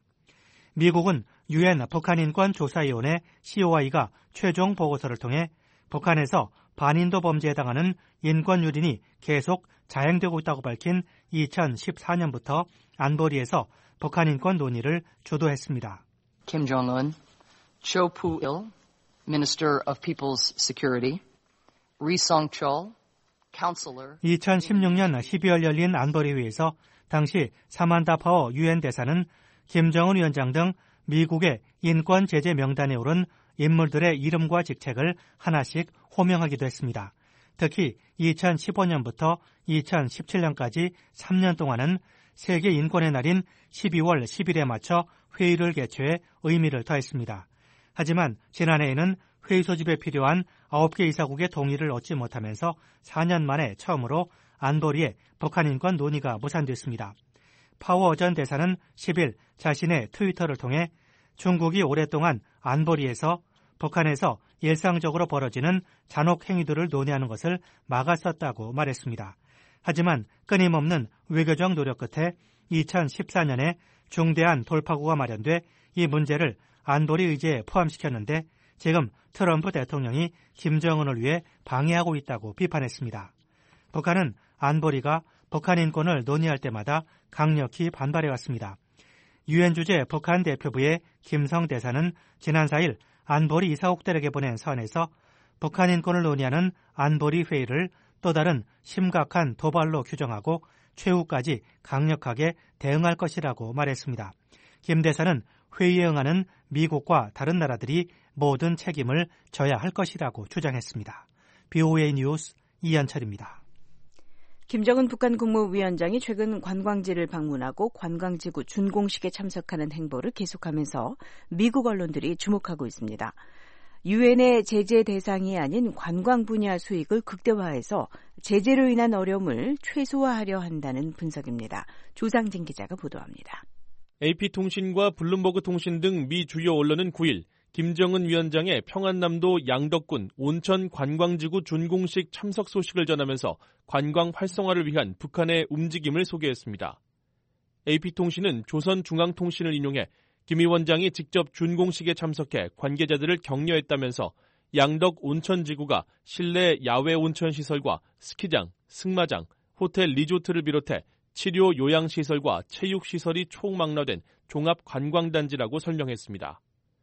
미국은 유엔 북한인권조사위원회 씨오아이가 최종 보고서를 통해 북한에서 반인도 범죄에 해당하는 인권 유린이 계속 자행되고 있다고 밝힌 이천십사 년부터 안보리에서 북한 인권 논의를 주도했습니다. Kim Jong-un, Cho Pu-il, Minister of People's Security, Ri Song-chol, Counselor. 이천십육 년 십이월 열린 안보리 회의에서 당시 사만다 파워 유엔 대사는 김정은 위원장 등 미국의 인권 제재 명단에 오른 인물들의 이름과 직책을 하나씩 호명하기도 했습니다. 특히 이천십오 년부터 이천십칠 년까지 삼 년 동안은 세계 인권의 날인 십이월 십일에 맞춰 회의를 개최해 의미를 더했습니다. 하지만 지난해에는 회의 소집에 필요한 아홉 개 이사국의 동의를 얻지 못하면서 사 년 만에 처음으로 안보리의 북한 인권 논의가 무산됐습니다. 파워 전 대사는 십 일 자신의 트위터를 통해 중국이 오랫동안 안보리에서 북한에서 일상적으로 벌어지는 잔혹 행위들을 논의하는 것을 막았었다고 말했습니다. 하지만 끊임없는 외교적 노력 끝에 이천십사 년에 중대한 돌파구가 마련돼 이 문제를 안보리 의제에 포함시켰는데 지금 트럼프 대통령이 김정은을 위해 방해하고 있다고 비판했습니다. 북한은 안보리가 북한 인권을 논의할 때마다 강력히 반발해왔습니다. 유엔 주재 북한 대표부의 김성 대사는 지난 사 일 안보리 이사국들에게 보낸 서한에서 북한 인권을 논의하는 안보리 회의를 또 다른 심각한 도발로 규정하고 최후까지 강력하게 대응할 것이라고 말했습니다. 김 대사는 회의에 응하는 미국과 다른 나라들이 모든 책임을 져야 할 것이라고 주장했습니다. 비오에이 뉴스 이현철입니다. 김정은 북한 국무위원장이 최근 관광지를 방문하고 관광지구 준공식에 참석하는 행보를 계속하면서 미국 언론들이 주목하고 있습니다. 유엔의 제재 대상이 아닌 관광 분야 수익을 극대화해서 제재로 인한 어려움을 최소화하려 한다는 분석입니다. 조상진 기자가 보도합니다. 에이피통신과 블룸버그 통신 등 미 주요 언론은 구 일 김정은 위원장의 평안남도 양덕군 온천 관광지구 준공식 참석 소식을 전하면서 관광 활성화를 위한 북한의 움직임을 소개했습니다. 에이피통신은 조선중앙통신을 인용해 김 위원장이 직접 준공식에 참석해 관계자들을 격려했다면서 양덕 온천지구가 실내 야외 온천시설과 스키장, 승마장, 호텔 리조트를 비롯해 치료 요양시설과 체육시설이 총망라된 종합관광단지라고 설명했습니다.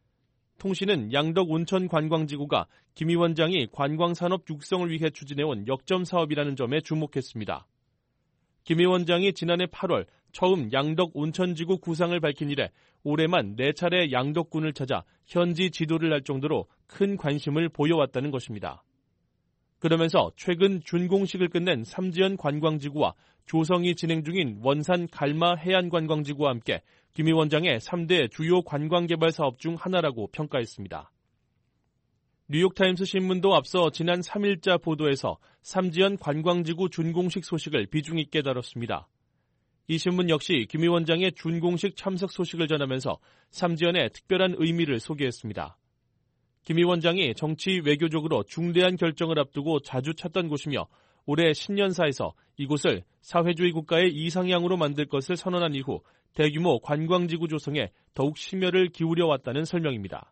통신은 양덕 온천관광지구가 김 위원장이 관광산업 육성을 위해 추진해온 역점 사업이라는 점에 주목했습니다. 김 위원장이 지난해 팔월 처음 양덕 온천지구 구상을 밝힌 이래 올해만 네 차례 양덕군을 찾아 현지 지도를 할 정도로 큰 관심을 보여왔다는 것입니다. 그러면서 최근 준공식을 끝낸 삼지연 관광지구와 조성이 진행 중인 원산 갈마 해안관광지구와 함께 김 위원장의 삼 대 주요 관광개발 사업 중 하나라고 평가했습니다. 뉴욕타임스 신문도 앞서 지난 삼 일자 보도에서 삼지연 관광지구 준공식 소식을 비중 있게 다뤘습니다. 이 신문 역시 김 위원장의 준공식 참석 소식을 전하면서 삼지연의 특별한 의미를 소개했습니다. 김 위원장이 정치 외교적으로 중대한 결정을 앞두고 자주 찾던 곳이며 올해 신년사에서 이곳을 사회주의 국가의 이상향으로 만들 것을 선언한 이후 대규모 관광지구 조성에 더욱 심혈을 기울여왔다는 설명입니다.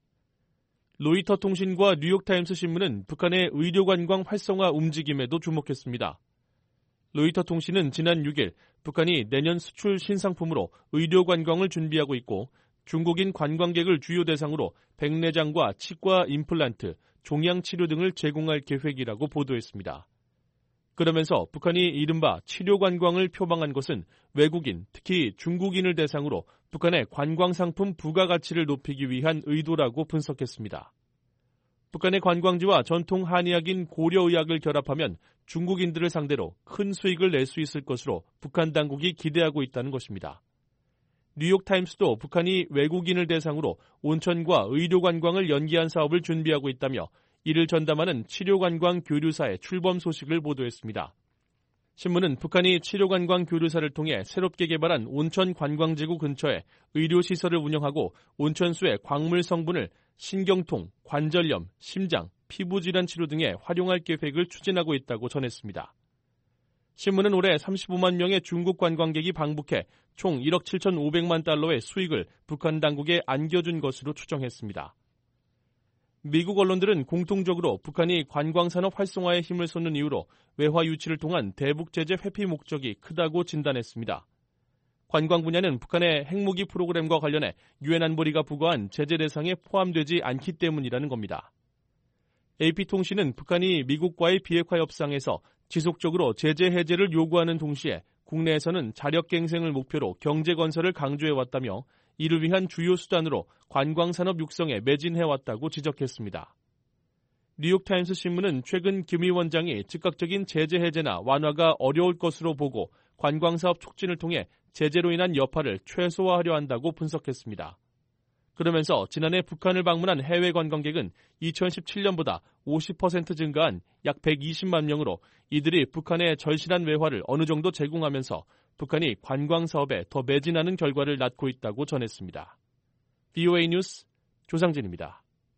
로이터 통신과 뉴욕타임스 신문은 북한의 의료관광 활성화 움직임에도 주목했습니다. 로이터 통신은 지난 육 일 북한이 내년 수출 신상품으로 의료관광을 준비하고 있고 중국인 관광객을 주요 대상으로 백내장과 치과 임플란트, 종양치료 등을 제공할 계획이라고 보도했습니다. 그러면서 북한이 이른바 치료관광을 표방한 것은 외국인, 특히 중국인을 대상으로 북한의 관광상품 부가가치를 높이기 위한 의도라고 분석했습니다. 북한의 관광지와 전통 한의학인 고려의학을 결합하면 중국인들을 상대로 큰 수익을 낼 수 있을 것으로 북한 당국이 기대하고 있다는 것입니다. 뉴욕타임스도 북한이 외국인을 대상으로 온천과 의료관광을 연계한 사업을 준비하고 있다며 이를 전담하는 치료관광 교류사의 출범 소식을 보도했습니다. 신문은 북한이 치료관광 교류사를 통해 새롭게 개발한 온천 관광지구 근처에 의료시설을 운영하고 온천수의 광물 성분을 신경통, 관절염, 심장, 피부질환 치료 등에 활용할 계획을 추진하고 있다고 전했습니다. 신문은 올해 삼십오만 명의 중국 관광객이 방북해 총 일억 칠천오백만 달러의 수익을 북한 당국에 안겨준 것으로 추정했습니다. 미국 언론들은 공통적으로 북한이 관광산업 활성화에 힘을 쏟는 이유로 외화 유치를 통한 대북 제재 회피 목적이 크다고 진단했습니다. 관광 분야는 북한의 핵무기 프로그램과 관련해 유엔 안보리가 부과한 제재 대상에 포함되지 않기 때문이라는 겁니다. 에이피통신은 북한이 미국과의 비핵화 협상에서 지속적으로 제재 해제를 요구하는 동시에 국내에서는 자력갱생을 목표로 경제 건설을 강조해왔다며 이를 위한 주요 수단으로 관광산업 육성에 매진해왔다고 지적했습니다. 뉴욕타임스 신문은 최근 김 위원장이 즉각적인 제재 해제나 완화가 어려울 것으로 보고 관광사업 촉진을 통해 제재로 인한 여파를 최소화하려 한다고 분석했습니다. 그러면서 지난해 북한을 방문한 해외 관광객은 이천십칠 년보다 오십 퍼센트 증가한 약 백이십만 명으로 이들이 북한의 절실한 외화를 어느 정도 제공하면서 북한이 관광 사업에 더 매진하는 결과를 낳고 있다고 전했습니다. 브이오에이 뉴스 조상진입니다.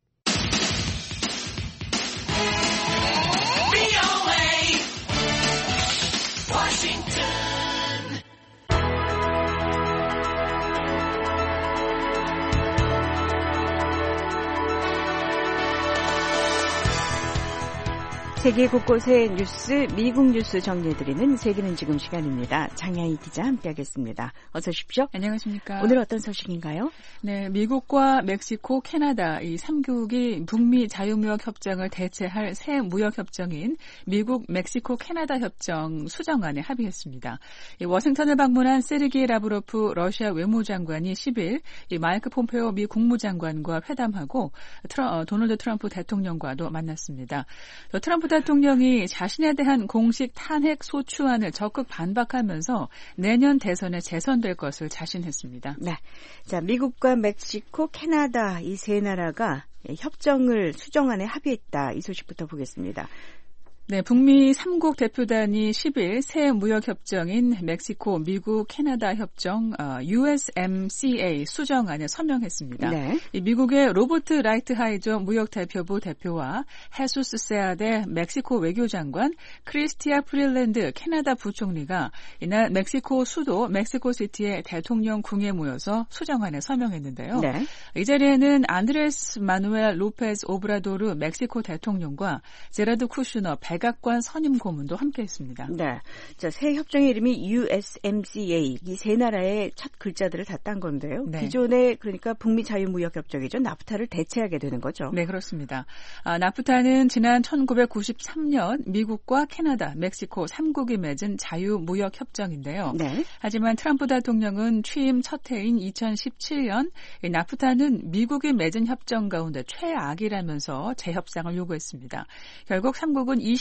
세계 곳곳의 뉴스, 미국 뉴스 정리해드리는 세계는 지금 시간입니다. 장야희 기자 함께하겠습니다. 어서 오십시오. 안녕하십니까. 오늘 어떤 소식인가요? 네, 미국과 멕시코, 캐나다 이 삼 개국이 북미 자유무역 협정을 대체할 새 무역 협정인 미국, 멕시코, 캐나다 협정 수정안에 합의했습니다. 이 워싱턴을 방문한 세르게이 라브로프 러시아 외무장관이 십 일 이 마이크 폼페오 미 국무장관과 회담하고 트럼, 어, 도널드 트럼프 대통령과도 만났습니다. 트럼프 대통령이 자신에 대한 공식 탄핵 소추안을 적극 반박하면서 내년 대선에 재선될 것을 자신했습니다. 네, 자 미국과 멕시코, 캐나다 이 세 나라가 협정을 수정안에 합의했다. 이 소식부터 보겠습니다. 네, 북미 삼 국 대표단이 십 일 새 무역협정인 멕시코, 미국, 캐나다 협정 어, 유에스엠씨에이 수정안에 서명했습니다. 네. 이 미국의 로버트 라이트하이저 무역대표부 대표와 헤수스 세아데 멕시코 외교장관, 크리스티아 프릴랜드 캐나다 부총리가 이날 멕시코 수도 멕시코시티의 대통령 궁에 모여서 수정안에 서명했는데요. 네. 이 자리에는 안드레스 마누엘 로페스 오브라도르 멕시코 대통령과 제라드 쿠슈너 백악관 선임 고문도 함께했습니다. 네, 자, 새 협정의 이름이 유에스엠씨에이 이 세 나라의 첫 글자들을 다 딴 건데요. 네. 기존의 그러니까 북미 자유무역협정이죠. 나프타를 대체하게 되는 거죠. 네, 그렇습니다. 아, 나프타는 지난 천구백구십삼 년 미국과 캐나다, 멕시코 삼 국이 맺은 자유무역협정인데요. 네. 하지만 트럼프 대통령은 취임 첫 해인 이천십칠 년 이 나프타는 미국이 맺은 협정 가운데 최악이라면서 재협상을 요구했습니다. 결국 삼 국은 이십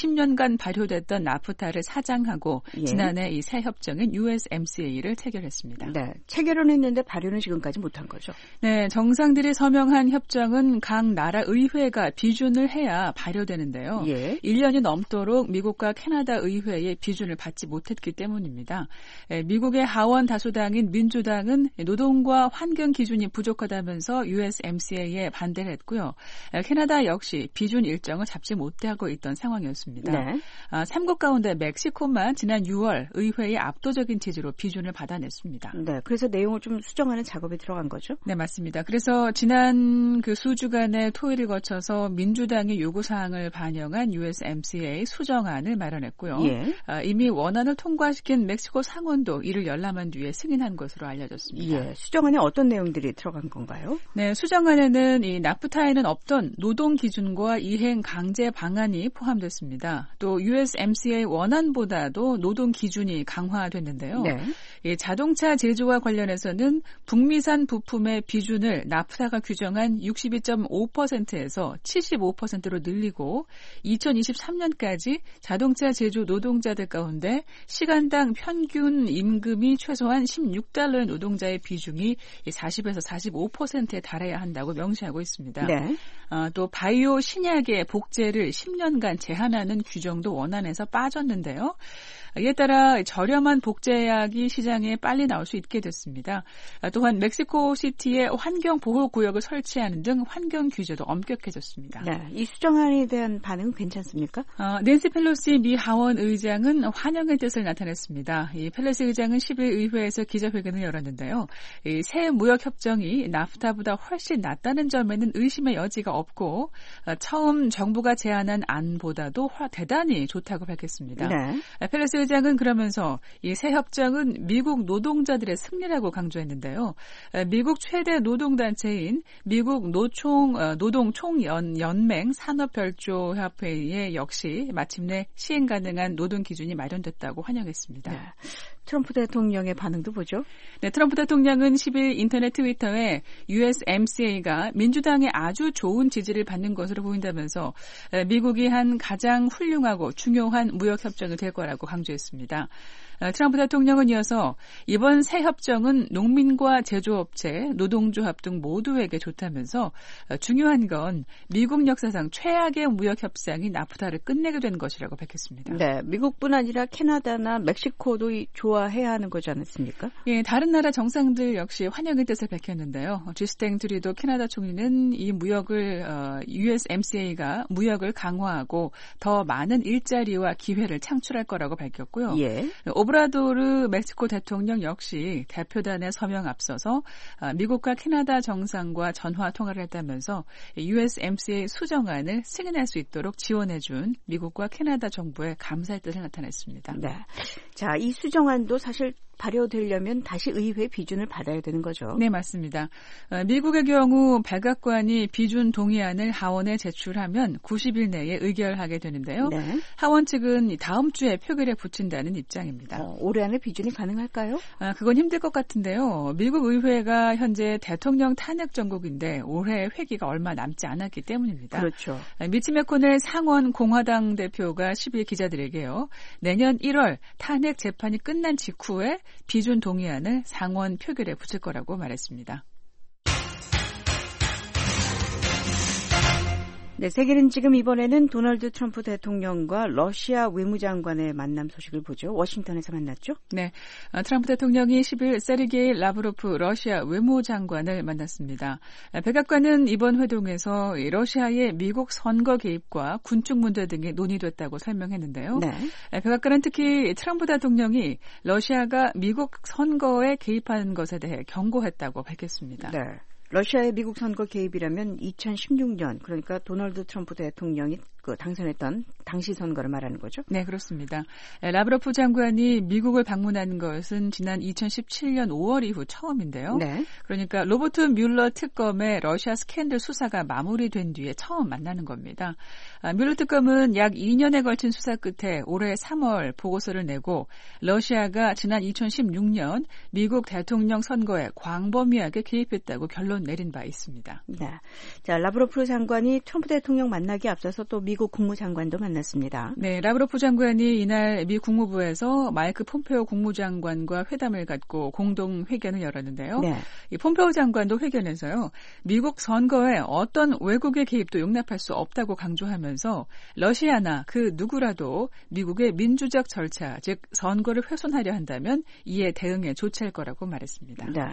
십 년간 발효됐던 나프타를 사장하고 예. 지난해 이 새 협정인 유에스엠씨에이를 체결했습니다. 네, 체결은 했는데 발효는 지금까지 못한 거죠? 네, 정상들이 서명한 협정은 각 나라 의회가 비준을 해야 발효되는데요. 예. 일 년이 넘도록 미국과 캐나다 의회의 비준을 받지 못했기 때문입니다. 미국의 하원 다수당인 민주당은 노동과 환경 기준이 부족하다면서 유에스엠씨에이에 반대를 했고요. 캐나다 역시 비준 일정을 잡지 못하고 있던 상황이었습니다. 네. 아, 삼 국 가운데 멕시코만 지난 유월 의회의 압도적인 지지로 비준을 받아냈습니다. 네, 그래서 내용을 좀 수정하는 작업에 들어간 거죠? 네, 맞습니다. 그래서 지난 그 수주간의 토의를 거쳐서 민주당의 요구사항을 반영한 유에스엠씨에이 수정안을 마련했고요. 예. 아, 이미 원안을 통과시킨 멕시코 상원도 이를 열람한 뒤에 승인한 것으로 알려졌습니다. 예, 수정안에 어떤 내용들이 들어간 건가요? 네, 수정안에는 이 나프타에는 없던 노동 기준과 이행 강제 방안이 포함됐습니다. 또 유에스엠씨에이 원안보다도 노동 기준이 강화됐는데요. 네. 이 자동차 제조와 관련해서는 북미산 부품의 비준을 나프타가 규정한 육십이 점 오 퍼센트에서 칠십오 퍼센트로 늘리고 이천이십삼 년까지 자동차 제조 노동자들 가운데 시간당 평균 임금이 최소한 십육 달러의 노동자의 비중이 사십에서 사십오 퍼센트에 달해야 한다고 명시하고 있습니다. 네. 어, 또 바이오 신약의 복제를 십 년간 제한하는 규정도 원안에서 빠졌는데요. 이에 따라 저렴한 복제약이 시장에 빨리 나올 수 있게 됐습니다. 또한 멕시코시티에 환경보호구역을 설치하는 등 환경 규제도 엄격해졌습니다. 네, 이 수정안에 대한 반응은 괜찮습니까? 어, 낸시 펠로시 미 하원 의장은 환영의 뜻을 나타냈습니다. 이 펠로시 의장은 십 일 의회에서 기자회견을 열었는데요. 이 새 무역협정이 나프타보다 훨씬 낫다는 점에는 의심의 여지가 없고 어, 처음 정부가 제안한 안보다도 대단히 좋다고 밝혔습니다. 네. 펠로시 의장은 그러면서 이 새 협정은 미국 노동자들의 승리라고 강조했는데요. 미국 최대 노동단체인 미국 노총 노동총연맹 산업별조협회에 역시 마침내 시행 가능한 노동 기준이 마련됐다고 환영했습니다. 네. 트럼프 대통령의 반응도 보죠. 네, 트럼프 대통령은 십 일 인터넷 트위터에 유에스엠씨에이가 민주당의 아주 좋은 지지를 받는 것으로 보인다면서 미국이 한 가장 훌륭하고 중요한 무역협정이 될 거라고 강조했습니다. 트럼프 대통령은 이어서 이번 새 협정은 농민과 제조업체, 노동조합 등 모두에게 좋다면서 중요한 건 미국 역사상 최악의 무역협상인 나프타를 끝내게 된 것이라고 밝혔습니다. 네, 미국뿐 아니라 캐나다나 멕시코도 좋아해야 하는 거지 않습니까? 예, 다른 나라 정상들 역시 환영의 뜻을 밝혔는데요. 주스탱 트루도 캐나다 총리는 이 무역을 어, 유에스엠씨에이가 무역을 강화하고 더 많은 일자리와 기회를 창출할 거라고 밝혔고요. 예. 오브라도르 멕시코 대통령 역시 대표단의 서명 앞서서 미국과 캐나다 정상과 전화 통화를 했다면서 유에스엠씨에이 수정안을 승인할 수 있도록 지원해준 미국과 캐나다 정부에 감사의 뜻을 나타냈습니다. 네. 자, 이 수정안도 사실 발효되려면 다시 의회 비준을 받아야 되는 거죠. 네, 맞습니다. 미국의 경우 백악관이 비준 동의안을 하원에 제출하면 구십 일 내에 의결하게 되는데요. 네. 하원 측은 다음 주에 표결에 붙인다는 입장입니다. 어, 올해 안에 비준이 가능할까요? 아, 그건 힘들 것 같은데요. 미국 의회가 현재 대통령 탄핵 정국인데 올해 회기가 얼마 남지 않았기 때문입니다. 그렇죠. 미치 매코넬 상원 공화당 대표가 십 일 기자들에게요. 내년 일월 탄핵 재판이 끝난 직후에 비준 동의안을 상원 표결에 붙일 거라고 말했습니다. 네, 세계는 지금 이번에는 도널드 트럼프 대통령과 러시아 외무장관의 만남 소식을 보죠. 워싱턴에서 만났죠? 네, 트럼프 대통령이 십 일 세르게이 라브로프 러시아 외무장관을 만났습니다. 백악관은 이번 회동에서 러시아의 미국 선거 개입과 군축 문제 등이 논의됐다고 설명했는데요. 네. 백악관은 특히 트럼프 대통령이 러시아가 미국 선거에 개입하는 것에 대해 경고했다고 밝혔습니다. 네. 러시아의 미국 선거 개입이라면 이천십육 년, 그러니까 도널드 트럼프 대통령이 그 당선했던 당시 선거를 말하는 거죠? 네, 그렇습니다. 라브로프 장관이 미국을 방문한 것은 지난 이천십칠 년 오월 이후 처음인데요. 네. 그러니까 로버트 뮬러 특검의 러시아 스캔들 수사가 마무리된 뒤에 처음 만나는 겁니다. 아, 뮬러 특검은 약 이 년에 걸친 수사 끝에 올해 삼월 보고서를 내고 러시아가 지난 이천십육 년 미국 대통령 선거에 광범위하게 개입했다고 결론 내린 바 있습니다. 네. 자, 라브로프 장관이 트럼프 대통령 만나기 앞서서 또 미국 국무장관도 만났습니다. 네, 라브로프 장관이 이날 미 국무부에서 마이크 폼페오 국무장관과 회담을 갖고 공동 회견을 열었는데요. 네. 이 폼페오 장관도 회견에서요. 미국 선거에 어떤 외국의 개입도 용납할 수 없다고 강조하면서 러시아나 그 누구라도 미국의 민주적 절차, 즉 선거를 훼손하려 한다면 이에 대응에 조치할 거라고 말했습니다. 네.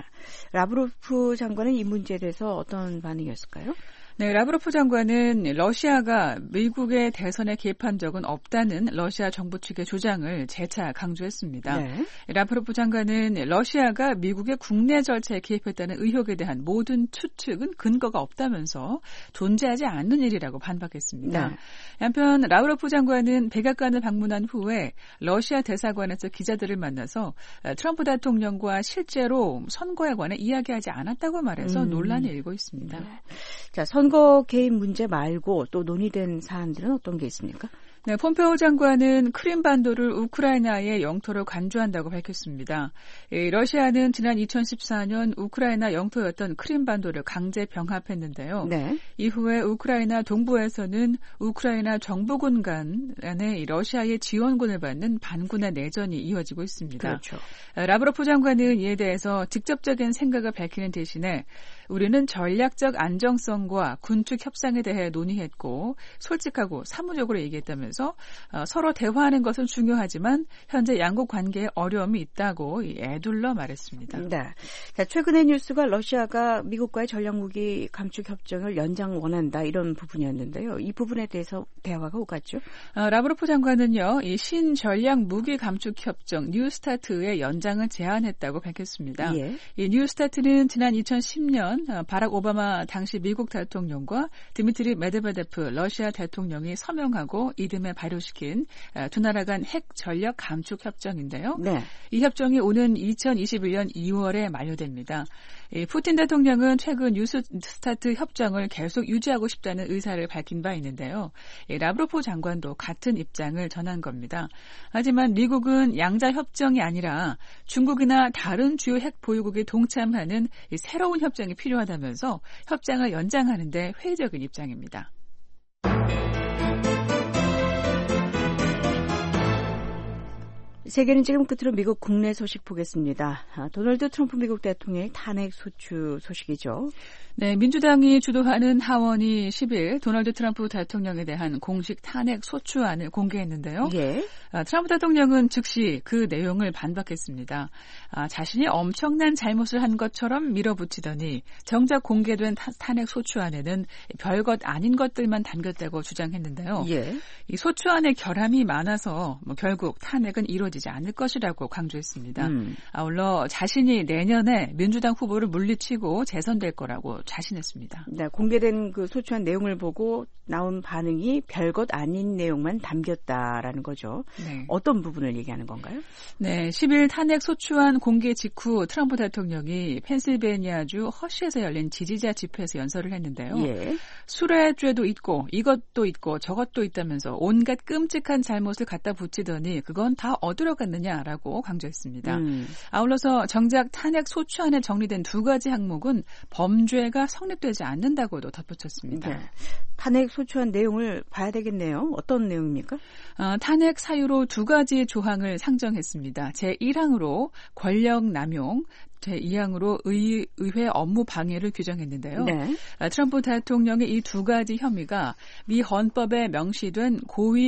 라브로프 장관은 이 문제에 대해서 어떤 반응이었을까요? 네, 라브로프 장관은 러시아가 미국의 대선에 개입한 적은 없다는 러시아 정부 측의 주장을 재차 강조했습니다. 네. 라브로프 장관은 러시아가 미국의 국내 절차에 개입했다는 의혹에 대한 모든 추측은 근거가 없다면서 존재하지 않는 일이라고 반박했습니다. 네. 한편 라브로프 장관은 백악관을 방문한 후에 러시아 대사관에서 기자들을 만나서 트럼프 대통령과 실제로 선거에 관해 이야기하지 않았다고 말해서 음. 논란이 일고 있습니다. 네. 자, 선거 개입 문제 말고 또 논의된 사안들은 어떤 게 있습니까? 네, 폼페오 장관은 크림반도를 우크라이나의 영토로 간주한다고 밝혔습니다. 예, 러시아는 지난 이천십사 년 우크라이나 영토였던 크림반도를 강제 병합했는데요. 네. 이후에 우크라이나 동부에서는 우크라이나 정부군 간에 러시아의 지원군을 받는 반군의 내전이 이어지고 있습니다. 그렇죠. 라브로프 장관은 이에 대해서 직접적인 생각을 밝히는 대신에 우리는 전략적 안정성과 군축 협상에 대해 논의했고 솔직하고 사무적으로 얘기했다면서 서로 대화하는 것은 중요하지만 현재 양국 관계에 어려움이 있다고 애둘러 말했습니다. 네. 자, 최근의 뉴스가 러시아가 미국과의 전략무기 감축 협정을 연장 원한다 이런 부분이었는데요. 이 부분에 대해서 대화가 오갔죠? 어, 라브로프 장관은요. 이 신전략무기 감축 협정 뉴스타트의 연장을 제안했다고 밝혔습니다. 예. 이 뉴스타트는 지난 이천십 년 바락 오바마 당시 미국 대통령과 드미트리 메드베데프 러시아 대통령이 서명하고 이듬해 발효시킨 두 나라 간 핵 전력 감축 협정인데요. 네. 이 협정이 오는 이천이십일 년 이월에 만료됩니다. 이 푸틴 대통령은 최근 뉴스타트 협정을 계속 유지하고 싶다는 의사를 밝힌 바 있는데요. 이 라브로프 장관도 같은 입장을 전한 겁니다. 하지만 미국은 양자 협정이 아니라 중국이나 다른 주요 핵 보유국이 동참하는 이 새로운 협정이 필요하다면서 협정을 연장하는 데 회의적인 입장입니다. 세계는 지금 끝으로 미국 국내 소식 보겠습니다. 아, 도널드 트럼프 미국 대통령의 탄핵 소추 소식이죠. 네, 민주당이 주도하는 하원이 십 일 도널드 트럼프 대통령에 대한 공식 탄핵 소추안을 공개했는데요. 예. 아, 트럼프 대통령은 즉시 그 내용을 반박했습니다. 아, 자신이 엄청난 잘못을 한 것처럼 밀어붙이더니 정작 공개된 타, 탄핵 소추안에는 별것 아닌 것들만 담겼다고 주장했는데요. 예. 이 소추안의 결함이 많아서 뭐 결국 탄핵은 이루어지지 않을 것이라고 강조했습니다. 음. 아울러 자신이 내년에 민주당 후보를 물리치고 재선될 거라고 자신했습니다. 네, 공개된 그 소추안 내용을 보고 나온 반응이 별것 아닌 내용만 담겼다라는 거죠. 네. 어떤 부분을 얘기하는 건가요? 네, 십 일 탄핵 소추안 공개 직후 트럼프 대통령이 펜실베니아주 허쉬에서 열린 지지자 집회에서 연설을 했는데요. 예. 수뢰죄도 있고 이것도 있고 저것도 있다면서 온갖 끔찍한 잘못을 갖다 붙이더니 그건 다 어디로 갔느냐라고 강조했습니다. 음. 아울러서 정작 탄핵 소추안에 정리된 두 가지 항목은 범죄가 성립되지 않는다고도 덧붙였습니다. 네. 탄핵 소추안 내용을 봐야 되겠네요. 어떤 내용입니까? 어, 탄핵 사유로 두 가지 조항을 상정했습니다. 제일 항으로 권력 남용, 제이 항으로 의, 의회 업무 방해를 규정했는데요. 네. 트럼프 대통령의 이 두 가지 혐의가 미 헌법에 명시된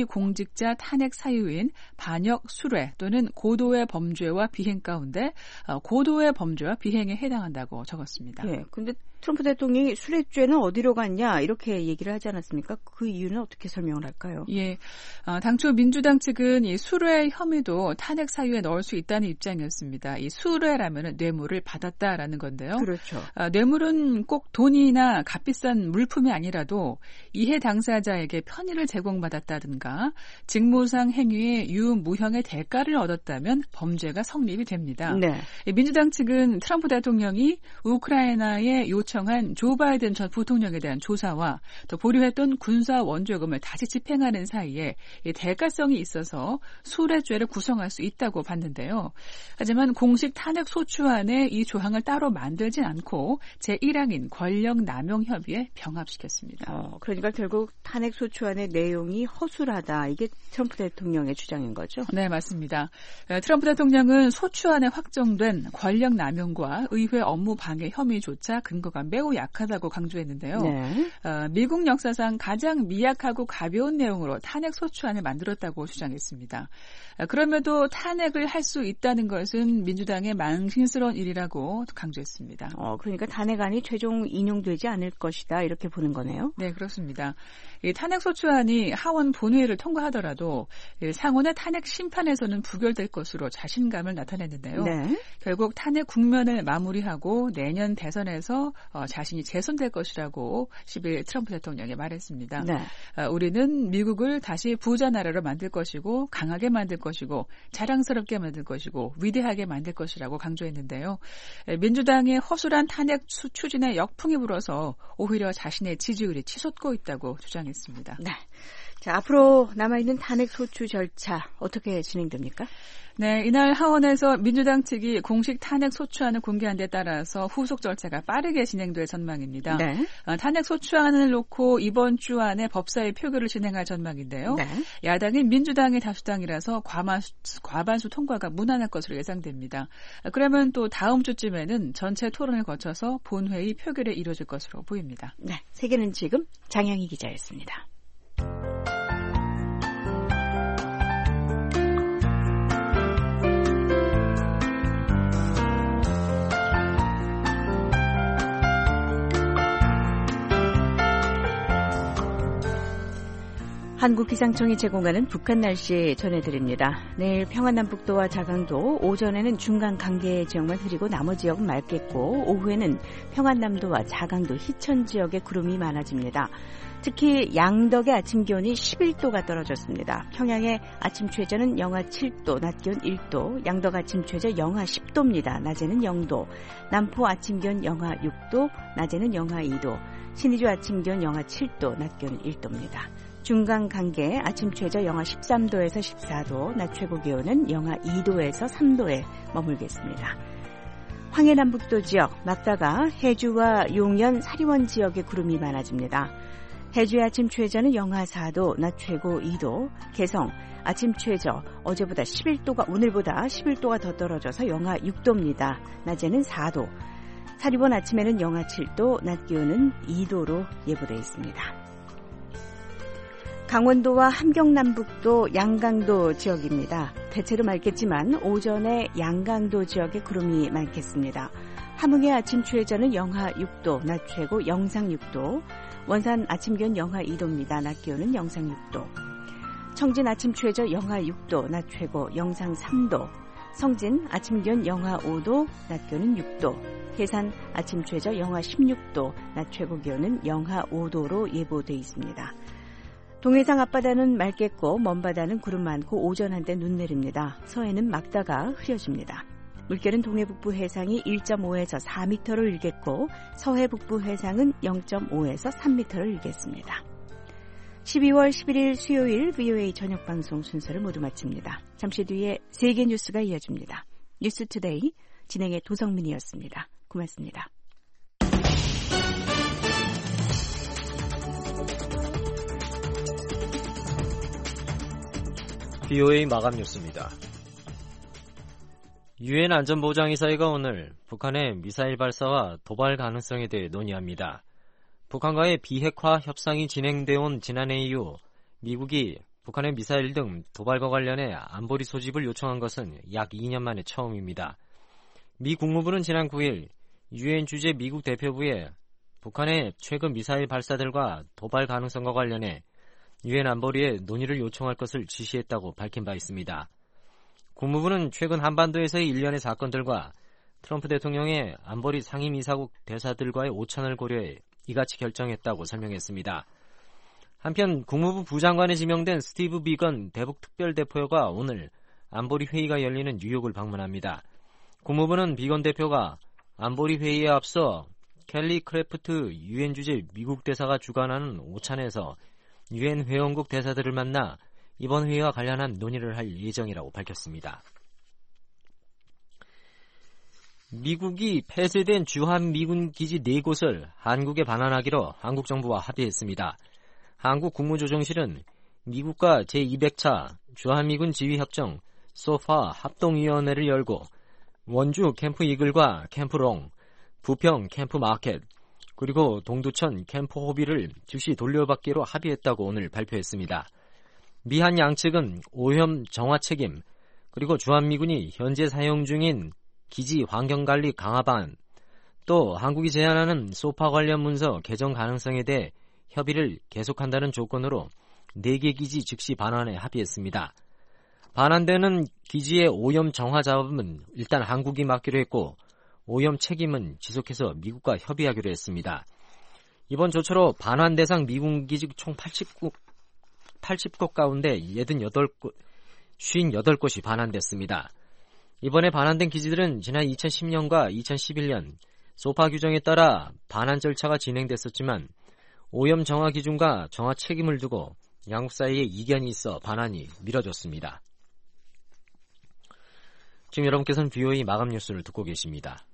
고위공직자 탄핵 사유인 반역 수뢰 또는 고도의 범죄와 비행 가운데 고도의 범죄와 비행에 해당한다고 적었습니다. 네. 근데 트럼프 대통령이 수뢰죄는 어디로 갔냐 이렇게 얘기를 하지 않았습니까? 그 이유는 어떻게 설명을 할까요? 예, 어, 당초 민주당 측은 이 수뢰 혐의도 탄핵 사유에 넣을 수 있다는 입장이었습니다. 이 수뢰라면은 뇌물을 받았다라는 건데요. 그렇죠. 어, 뇌물은 꼭 돈이나 값비싼 물품이 아니라도 이해 당사자에게 편의를 제공받았다든가 직무상 행위에 유무형의 대가를 얻었다면 범죄가 성립이 됩니다. 네. 민주당 측은 트럼프 대통령이 우크라이나의 요청 요청한 조 바이든 전 부통령에 대한 조사와 또 보류했던 군사 원조금을 다시 집행하는 사이에 이 대가성이 있어서 수뢰죄를 구성할 수 있다고 봤는데요. 하지만 공식 탄핵 소추안에 이 조항을 따로 만들진 않고 제일 항인 권력남용 협의에 병합시켰습니다. 어, 그러니까 결국 탄핵 소추안의 내용이 허술하다. 이게 트럼프 대통령의 주장인 거죠? 네, 맞습니다. 트럼프 대통령은 소추안에 확정된 권력남용과 의회 업무 방해 혐의조차 근거가 매우 약하다고 강조했는데요. 네. 어, 미국 역사상 가장 미약하고 가벼운 내용으로 탄핵 소추안을 만들었다고 주장했습니다. 어, 그럼에도 탄핵을 할 수 있다는 것은 민주당의 망신스러운 일이라고 강조했습니다. 어, 그러니까 탄핵안이 최종 인용되지 않을 것이다 이렇게 보는 거네요. 네, 그렇습니다. 이 탄핵 소추안이 하원 본회의를 통과하더라도 상원의 탄핵 심판에서는 부결될 것으로 자신감을 나타냈는데요. 네. 결국 탄핵 국면을 마무리하고 내년 대선에서 어, 자신이 재선될 것이라고 십일 트럼프 대통령이 말했습니다. 네. 어, 우리는 미국을 다시 부자 나라로 만들 것이고 강하게 만들 것이고 자랑스럽게 만들 것이고 위대하게 만들 것이라고 강조했는데요. 민주당의 허술한 탄핵 추진에 역풍이 불어서 오히려 자신의 지지율이 치솟고 있다고 주장했습니다. 네. 자, 앞으로 남아있는 탄핵 소추 절차 어떻게 진행됩니까? 네, 이날 하원에서 민주당 측이 공식 탄핵 소추안을 공개한 데 따라서 후속 절차가 빠르게 진행될 전망입니다. 네. 어, 탄핵 소추안을 놓고 이번 주 안에 법사위 표결을 진행할 전망인데요. 네. 야당인 민주당의 다수당이라서 과반수, 과반수 통과가 무난할 것으로 예상됩니다. 어, 그러면 또 다음 주쯤에는 전체 토론을 거쳐서 본회의 표결에 이루어질 것으로 보입니다. 네, 세계는 지금 장영희 기자였습니다. 한국기상청이 제공하는 북한 날씨 전해드립니다. 내일 평안남북도와 자강도, 오전에는 중간 강계 지역만 흐리고 나머지 지역은 맑겠고 오후에는 평안남도와 자강도, 희천 지역에 구름이 많아집니다. 특히 양덕의 아침 기온이 십일 도가 떨어졌습니다. 평양의 아침 최저는 영하 칠 도, 낮 기온 일 도, 양덕 아침 최저 영하 십 도입니다. 낮에는 영 도, 남포 아침 기온 영하 육 도, 낮에는 영하 이 도, 신의주 아침 기온 영하 칠 도, 낮 기온 일 도입니다. 중간 강계 아침 최저 영하 십삼 도에서 십사 도, 낮 최고 기온은 영하 이 도에서 삼 도에 머물겠습니다. 황해남북도 지역, 막다가 해주와 용연, 사리원 지역에 구름이 많아집니다. 해주의 아침 최저는 영하 사 도, 낮 최고 이 도, 개성 아침 최저 어제보다 십일 도가 오늘보다 십일 도가 더 떨어져서 영하 육 도입니다. 낮에는 사 도, 사리원 아침에는 영하 칠 도, 낮 기온은 이 도로 예보되어 있습니다. 강원도와 함경남북도, 양강도 지역입니다. 대체로 맑겠지만 오전에 양강도 지역에 구름이 많겠습니다. 함흥의 아침 최저는 영하 육 도, 낮 최고 영상 육 도, 원산 아침 기온 영하 이 도입니다. 낮 기온은 영상 육 도, 청진 아침 최저 영하 육 도, 낮 최고 영상 삼 도, 성진 아침 기온 영하 오 도, 낮 기온은 육 도, 해산 아침 최저 영하 십육 도, 낮 최고 기온은 영하 오 도로 예보돼 있습니다. 동해상 앞바다는 맑겠고 먼바다는 구름 많고 오전 한때 눈 내립니다. 서해는 막다가 흐려집니다. 물결은 동해 북부 해상이 일 점 오에서 사 미터를 일겠고 서해 북부 해상은 영 점 오에서 삼 미터를 일겠습니다. 십이월 십일일 수요일 브이오에이 저녁 방송 순서를 모두 마칩니다. 잠시 뒤에 세계 뉴스가 이어집니다. 뉴스투데이 진행의 도성민이었습니다. 고맙습니다. 브이오에이 마감 뉴스입니다. 유엔 안전보장이사회가 오늘 북한의 미사일 발사와 도발 가능성에 대해 논의합니다. 북한과의 비핵화 협상이 진행돼 온 지난해 이후 미국이 북한의 미사일 등 도발과 관련해 안보리 소집을 요청한 것은 약 이 년 만에 처음입니다. 미 국무부는 지난 구일 유엔 주재 미국 대표부에 북한의 최근 미사일 발사들과 도발 가능성과 관련해 유엔 안보리에 논의를 요청할 것을 지시했다고 밝힌 바 있습니다. 국무부는 최근 한반도에서의 일련의 사건들과 트럼프 대통령의 안보리 상임이사국 대사들과의 오찬을 고려해 이같이 결정했다고 설명했습니다. 한편 국무부 부장관에 지명된 스티브 비건 대북 특별대표가 오늘 안보리 회의가 열리는 뉴욕을 방문합니다. 국무부는 비건 대표가 안보리 회의에 앞서 켈리 크래프트 유엔 주재 미국 대사가 주관하는 오찬에서 유엔 회원국 대사들을 만나 이번 회의와 관련한 논의를 할 예정이라고 밝혔습니다. 미국이 폐쇄된 주한미군 기지 네 곳을 한국에 반환하기로 한국 정부와 합의했습니다. 한국 국무조정실은 미국과 제이백 차 주한미군 지휘협정 소파 합동위원회를 열고 원주 캠프 이글과 캠프 롱, 부평 캠프 마켓, 그리고 동두천 캠프 호비를 즉시 돌려받기로 합의했다고 오늘 발표했습니다. 미한 양측은 오염 정화 책임, 그리고 주한미군이 현재 사용 중인 기지 환경관리 강화 방안, 또 한국이 제안하는 소파 관련 문서 개정 가능성에 대해 협의를 계속한다는 조건으로 네 개 기지 즉시 반환에 합의했습니다. 반환되는 기지의 오염 정화 작업은 일단 한국이 맡기로 했고 오염 책임은 지속해서 미국과 협의하기로 했습니다. 이번 조처로 반환 대상 미군 기지 총 팔십 곳, 팔십 곳 가운데 팔십팔 곳, 오십팔 곳이 반환됐습니다. 이번에 반환된 기지들은 지난 이천십 년과 이천십일 년 소파 규정에 따라 반환 절차가 진행됐었지만 오염 정화 기준과 정화 책임을 두고 양국 사이에 이견이 있어 반환이 미뤄졌습니다. 지금 여러분께서는 비오에이 마감 뉴스를 듣고 계십니다.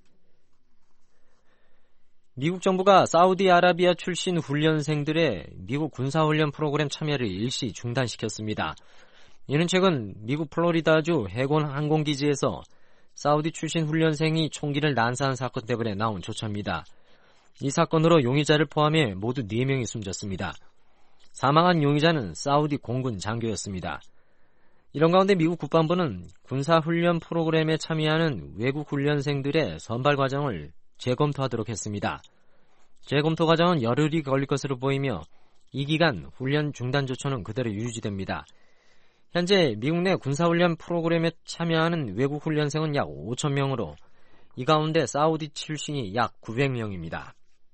미국 정부가 사우디아라비아 출신 훈련생들의 미국 군사훈련 프로그램 참여를 일시 중단시켰습니다. 이는 최근 미국 플로리다주 해군 항공기지에서 사우디 출신 훈련생이 총기를 난사한 사건 때문에 나온 조처입니다. 이 사건으로 용의자를 포함해 모두 네 명이 숨졌습니다. 사망한 용의자는 사우디 공군 장교였습니다. 이런 가운데 미국 국방부는 군사훈련 프로그램에 참여하는 외국 훈련생들의 선발 과정을 재검토하도록 했습니다. 재검토 과정은 열흘이 걸릴 것으로 보이며 이 기간 훈련 중단 조처는 그대로 유지됩니다. 현재 미국 내 군사훈련 프로그램에 참여하는 외국 훈련생은 약 오천 명으로 이 가운데 사우디 출신이 약 구백 명입니다.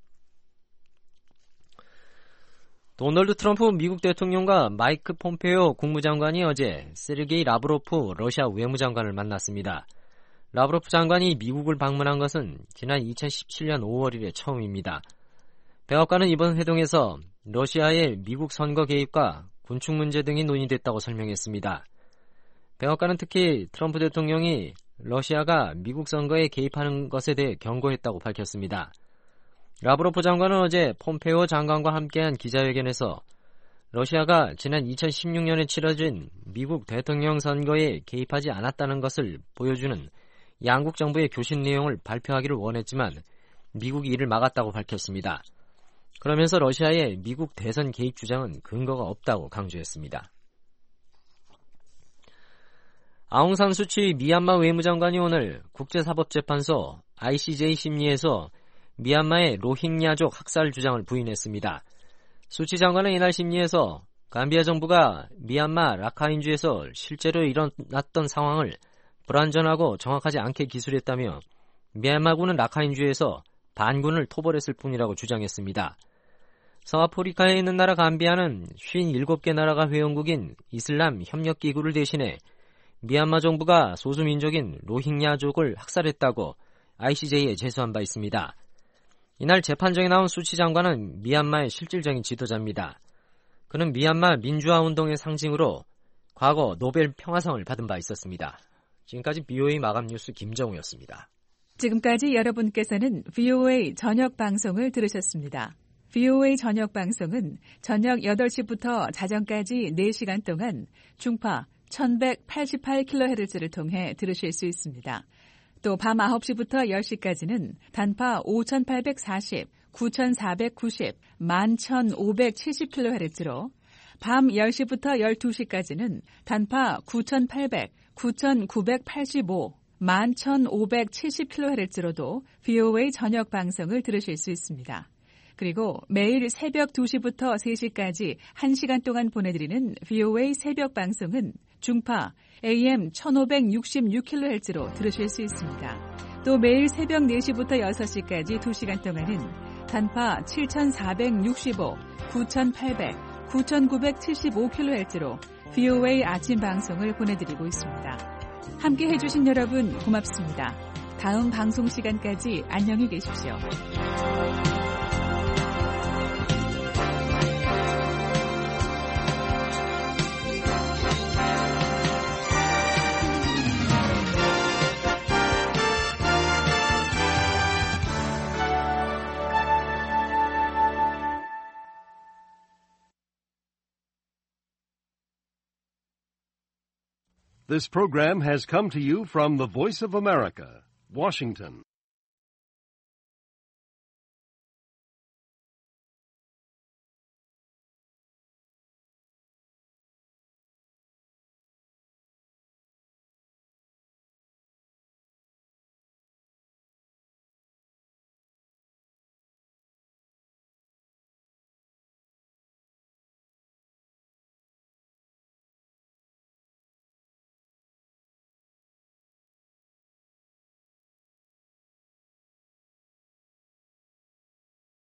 도널드 트럼프 미국 대통령과 마이크 폼페오 국무장관이 어제 세르게이 라브로프 러시아 외무장관을 만났습니다. 라브로프 장관이 미국을 방문한 것은 지난 이천십칠 년 오월 일에 처음입니다. 백악관은 이번 회동에서 러시아의 미국 선거 개입과 군축 문제 등이 논의됐다고 설명했습니다. 백악관은 특히 트럼프 대통령이 러시아가 미국 선거에 개입하는 것에 대해 경고했다고 밝혔습니다. 라브로프 장관은 어제 폼페오 장관과 함께한 기자회견에서 러시아가 지난 이천십육 년에 치러진 미국 대통령 선거에 개입하지 않았다는 것을 보여주는 양국 정부의 교신 내용을 발표하기를 원했지만 미국이 이를 막았다고 밝혔습니다. 그러면서 러시아의 미국 대선 개입 주장은 근거가 없다고 강조했습니다. 아웅산 수치 미얀마 외무장관이 오늘 국제사법재판소 아이씨제이 심리에서 미얀마의 로힝야족 학살 주장을 부인했습니다. 수치 장관은 이날 심리에서 감비아 정부가 미얀마 라카인주에서 실제로 일어났던 상황을 불완전하고 정확하지 않게 기술했다며 미얀마군은 라카인주에서 반군을 토벌했을 뿐이라고 주장했습니다. 서아프리카에 있는 나라 감비아는 오십칠 개 나라가 회원국인 이슬람 협력기구를 대신해 미얀마 정부가 소수민족인 로힝야족을 학살했다고 아이씨제이에 제소한 바 있습니다. 이날 재판정에 나온 수치 장관은 미얀마의 실질적인 지도자입니다. 그는 미얀마 민주화 운동의 상징으로 과거 노벨 평화상을 받은 바 있었습니다. 지금까지 비오에이 마감 뉴스 김정우였습니다. 지금까지 여러분께서는 비오에이 저녁 방송을 들으셨습니다. 비오에이 저녁 방송은 저녁 여덟 시부터 자정까지 네 시간 동안 중파 천백팔십팔 킬로헤르츠를 통해 들으실 수 있습니다. 또 밤 아홉 시부터 열 시까지는 단파 오천팔백사십, 구천사백구십, 만 천오백칠십 킬로헤르츠로 밤 열 시부터 열두 시까지는 단파 구천팔백, 구천구백팔십오, 만 천오백칠십 킬로헤르츠로도 비오에이 저녁 방송을 들으실 수 있습니다. 그리고 매일 새벽 두 시부터 세 시까지 한 시간 동안 보내드리는 비오에이 새벽 방송은 중파 에이엠 천오백육십육 킬로헤르츠로 들으실 수 있습니다. 또 매일 새벽 네 시부터 여섯 시까지 두 시간 동안은 단파 칠천사백육십오, 구천팔백, 구천구백칠십오 킬로헤르츠로 비오에이 아침 방송을 보내드리고 있습니다. 함께 해주신 여러분 고맙습니다. 다음 방송 시간까지 안녕히 계십시오. This program has come to you from the Voice of America, Washington.